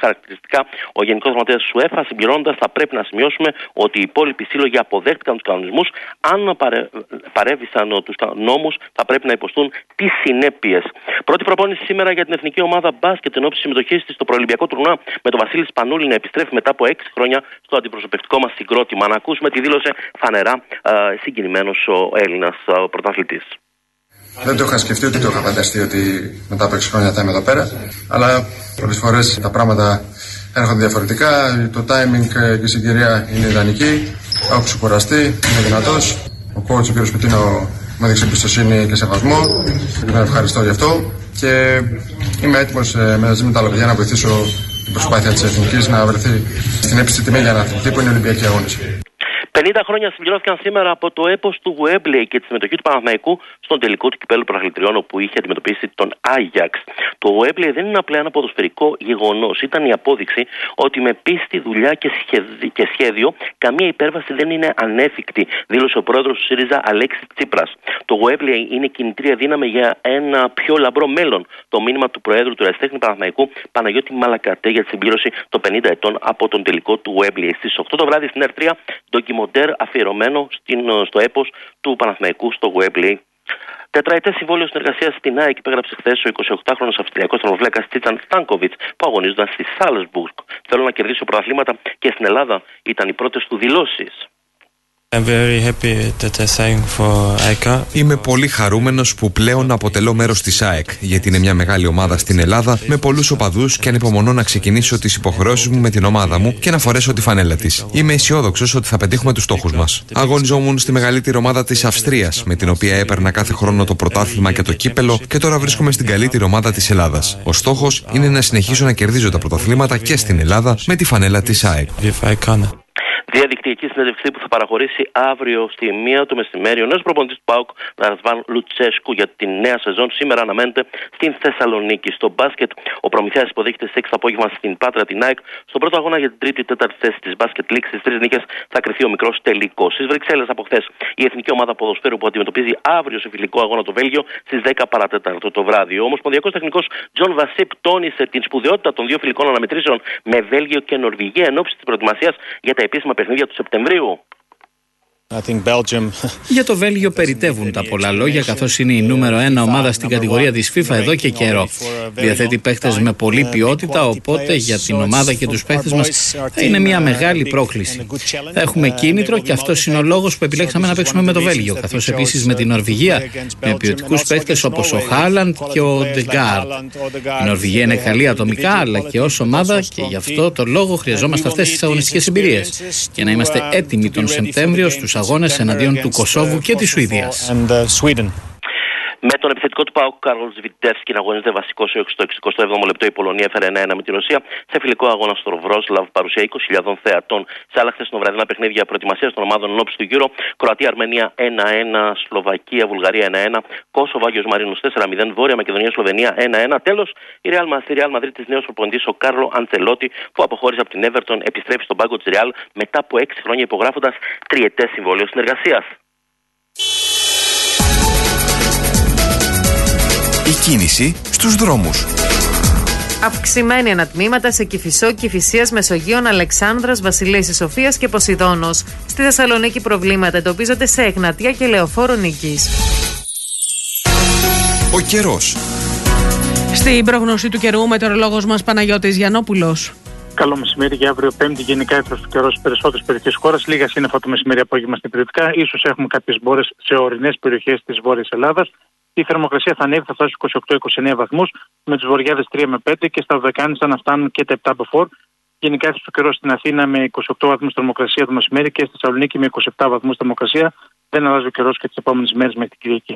χαρακτηριστικά ο Γενικός Γραμματέας της UEFA, συμπληρώνοντας, θα πρέπει να σημειώσουμε ότι οι υπόλοιποι σύλλογοι αποδέχτηκαν τους κανονισμούς. Αν παρέβησαν τους νόμους, θα πρέπει να υποστούν τις συνέπειες. Πρώτη προπόνηση σήμερα για την εθνική ομάδα μπάσκετ εν ώψη συμμετοχής της στο προολυμπιακό τουρνουά με τον Βασίλη Σπανούλη να επιστρέφει μετά από 6 χρόνια στο αντιπροσωπευτικό μας συγκρότημα. Να ακούσουμε τη δήλωσε φανερά συγκινημένος ο Έλληνας πρωταθλητής. Δεν το είχα σκεφτεί, ούτε το είχα φανταστεί ότι μετά από 6 χρόνια θα είμαι εδώ πέρα. Αλλά πολλές φορές τα πράγματα έρχονται διαφορετικά. Το timing και η συγκυρία είναι ιδανική. Έχω ξεκουραστεί, είμαι δυνατός. Ο coach, ο κ. Σπιτίνο, μου έδειξε εμπιστοσύνη και σεβασμό. Τον ευχαριστώ γι' αυτό. Και είμαι έτοιμος μαζί με τα άλλα παιδιά να βοηθήσω την προσπάθεια της Εθνικής να βρεθεί στην ύψιστη τιμή για ένα αθλητή που είναι Ολυμπιακοί Αγώνες. 50 χρόνια συμπληρώθηκαν σήμερα από το έπος του Γουέμπλεϊ και τη συμμετοχή του Παναθηναϊκού στον τελικό του κυπέλλου πρωταθλητριών, όπου είχε αντιμετωπίσει τον Άγιαξ. Το Γουέμπλεϊ δεν είναι απλά ένα ποδοσφαιρικό γεγονός. Ήταν η απόδειξη ότι με πίστη, δουλειά και σχέδιο καμία υπέρβαση δεν είναι ανέφικτη, δήλωσε ο πρόεδρος του ΣΥΡΙΖΑ Αλέξης Τσίπρας. Το Γουέμπλεϊ είναι κινητήρια δύναμη για ένα πιο λαμπρό μέλλον. Το μήνυμα του Προέδρου του Ερασιτέχνη Παναθηναϊκού Παναγιώτη Μαλακατέ για τη συμπλήρωση των 50 ετών από τον τελικό του Γουέμπλεϊ. Στις 8 το βράδυ στην R3, ντοκιμοντέρ αφιερωμένο στο έπος του Παναθηναϊκού στο Γουέμπλεϊ. Τετραετές συμβόλαιο συνεργασίας στην ΑΕΚ υπέγραψε χθες ο 28χρονος Αυστριακός τερματοφύλακας Τσίτσαν Στάνκοβιτς που αγωνίζονταν στη Σάλσμπουργκ. Θέλω να κερδίσω πρωταθλήματα και στην Ελλάδα ήταν οι πρώτες του δηλώσεις. Είμαι πολύ χαρούμενος που πλέον αποτελώ μέρος της ΑΕΚ, γιατί είναι μια μεγάλη ομάδα στην Ελλάδα με πολλούς οπαδούς και ανυπομονώ να ξεκινήσω τις υποχρεώσεις μου με την ομάδα μου και να φορέσω τη φανέλα της. Είμαι αισιόδοξος ότι θα πετύχουμε τους στόχους μας. Αγωνιζόμουν στη μεγαλύτερη ομάδα της Αυστρίας, με την οποία έπαιρνα κάθε χρόνο το πρωτάθλημα και το κύπελο, και τώρα βρίσκομαι στην καλύτερη ομάδα της Ελλάδας. Ο στόχος είναι να συνεχίσω να κερδίζω τα πρωταθλήματα και στην Ελλάδα με τη φανέλα της ΑΕΚ. Διαδικτυακή συνέντευξη που θα παραχωρήσει αύριο στη 1 το μεσημέρι ο νέος προπονητής του ΠΑΟΚ, Ρασβάν Λουτσέσκου, για τη νέα σεζόν. Σήμερα αναμένεται στην Θεσσαλονίκη. Στο μπάσκετ, ο Προμηθέας υποδέχεται στις 6 το απόγευμα στην Πάτρα την ΑΕΚ. Στον πρώτο αγώνα για την 3η-4η θέση της μπάσκετ League, στις 3 νίκες θα κρυφθεί ο μικρός τελικός. Στις Βρυξέλλες από χθες η εθνική ομάδα ποδοσφαίρου που αντιμετωπίζει αύριο σε φιλικό αγώνα το Βέλγιο στις 10 παρατέταρτο το βράδυ. Ο ομοσπονδιακός τεχνικός Τζον Βασίπ τόνισε την σπουδαιότητα των δύο φιλικών αναμετρήσεων με Βέλγιο και Νορβηγία εν ώψη της προετοιμασίας για τα επίσημα παιχνίδια του Σεπτεμβρίου. Για το Βέλγιο περιτεύουν τα πολλά λόγια, καθώς είναι η νούμερο 1 ομάδα στην κατηγορία της FIFA εδώ και καιρό. Διαθέτει παίχτες με πολλή ποιότητα, οπότε για την ομάδα και τους παίχτες μας θα είναι μια μεγάλη πρόκληση. Θα έχουμε κίνητρο και αυτός είναι ο λόγος που επιλέξαμε να παίξουμε με το Βέλγιο, καθώς επίσης με την Νορβηγία με ποιοτικούς παίχτες όπως ο Χάλαντ και ο Ντεγκάρντ. Η Νορβηγία είναι καλή ατομικά αλλά και ως ομάδα, και γι' αυτό το λόγο χρειαζόμαστε αυτές τις αγωνιστικές εμπειρίες για να είμαστε έτοιμοι τον Σεπτέμβριο στους αγώνες εναντίον του Κωσόβου και της Σουηδίας. Με τον επιθετικό του ΠΑΟΚ Κάρολ Βιτεύσκι να αγωνίζεται βασικός έως το 67ο λεπτό, η Πολωνία έφερε 1-1 με τη Ρωσία σε φιλικό αγώνα στο Βρόσλαβ, παρουσία 20.000 θεατών. Σε άλλα χθεσινοβραδινά παιχνίδια προετοιμασίας των ομάδων ενόψει του Euro, Κροατία-Αρμενία 1-1, Σλοβακία-Βουλγαρία 1-1, Κόσοβο-Άγιος Μαρίνος 4-0, Βόρεια Μακεδονία-Σλοβενία 1-1. Τέλος, η Real Madrid της νέος προπονητής ο Κάρλο Αντσελότη, που αποχώρησε από την Everton, επιστρέφει στον πάγκο της Real μετά από 6 χρόνια υπογράφοντας τριετές συμβόλαιο συνεργασίας. Η κίνηση στους δρόμους. Αυξημένοι ανατμήματα σε Κηφισό, Κηφισίας, Μεσογείων, Αλεξάνδρας, Βασιλίσσης Σοφίας και Ποσειδώνος. Στη Θεσσαλονίκη προβλήματα εντοπίζονται σε Εγνατία και Λεωφόρο Νίκης. Ο καιρός. Στην πρόγνωση του καιρού, μετεωρολόγος μας Παναγιώτης Γιαννόπουλος. Καλό μεσημέρι για αύριο Πέμπτη. Γενικά έφραστο καιρό στις περισσότερες περιοχές της χώρας. Λίγα σύννεφα το μεσημέρι απόγευμα στην περιοδικά. Ίσως έχουμε κάποιες μπόρες σε ορεινές περιοχές της Βόρειας Ελλάδας. Η θερμοκρασία θα ανέβει, θα φτάσει 28-29 βαθμούς, με τους βορειάδες 3 με 5 και στα Δωδεκάνησα να φτάνουν και τα 7 μποφόρ. Γενικά έφραστο καιρό στην Αθήνα με 28 βαθμούς θερμοκρασία το μεσημέρι και στη Θεσσαλονίκη με 27 βαθμούς θερμοκρασία. Δεν αλλάζει ο καιρός και τις επόμενες μέρες μέχρι την Κυριακή.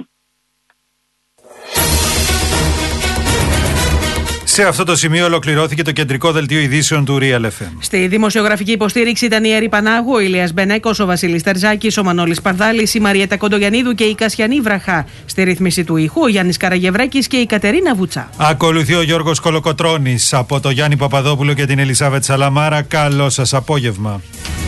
Σε αυτό το σημείο ολοκληρώθηκε το κεντρικό δελτίο ειδήσεων του Real FM. Στη δημοσιογραφική υποστήριξη ήταν η Έρη Πανάγου, ο Ηλίας Μπενέκος, ο Βασίλης Τερζάκης, ο Μανώλης Παρδάλης, η Μαριέτα Κοντογιαννίδου και η Κασιανή Βραχά. Στη ρύθμιση του ήχου ο Γιάννης Καραγευράκης και η Κατερίνα Βουτσά. Ακολουθεί ο Γιώργος Κολοκοτρώνης. Από το Γιάννη Παπαδόπουλο και την Ελισάβετ Σαλαμάρα, καλό σας απόγευμα.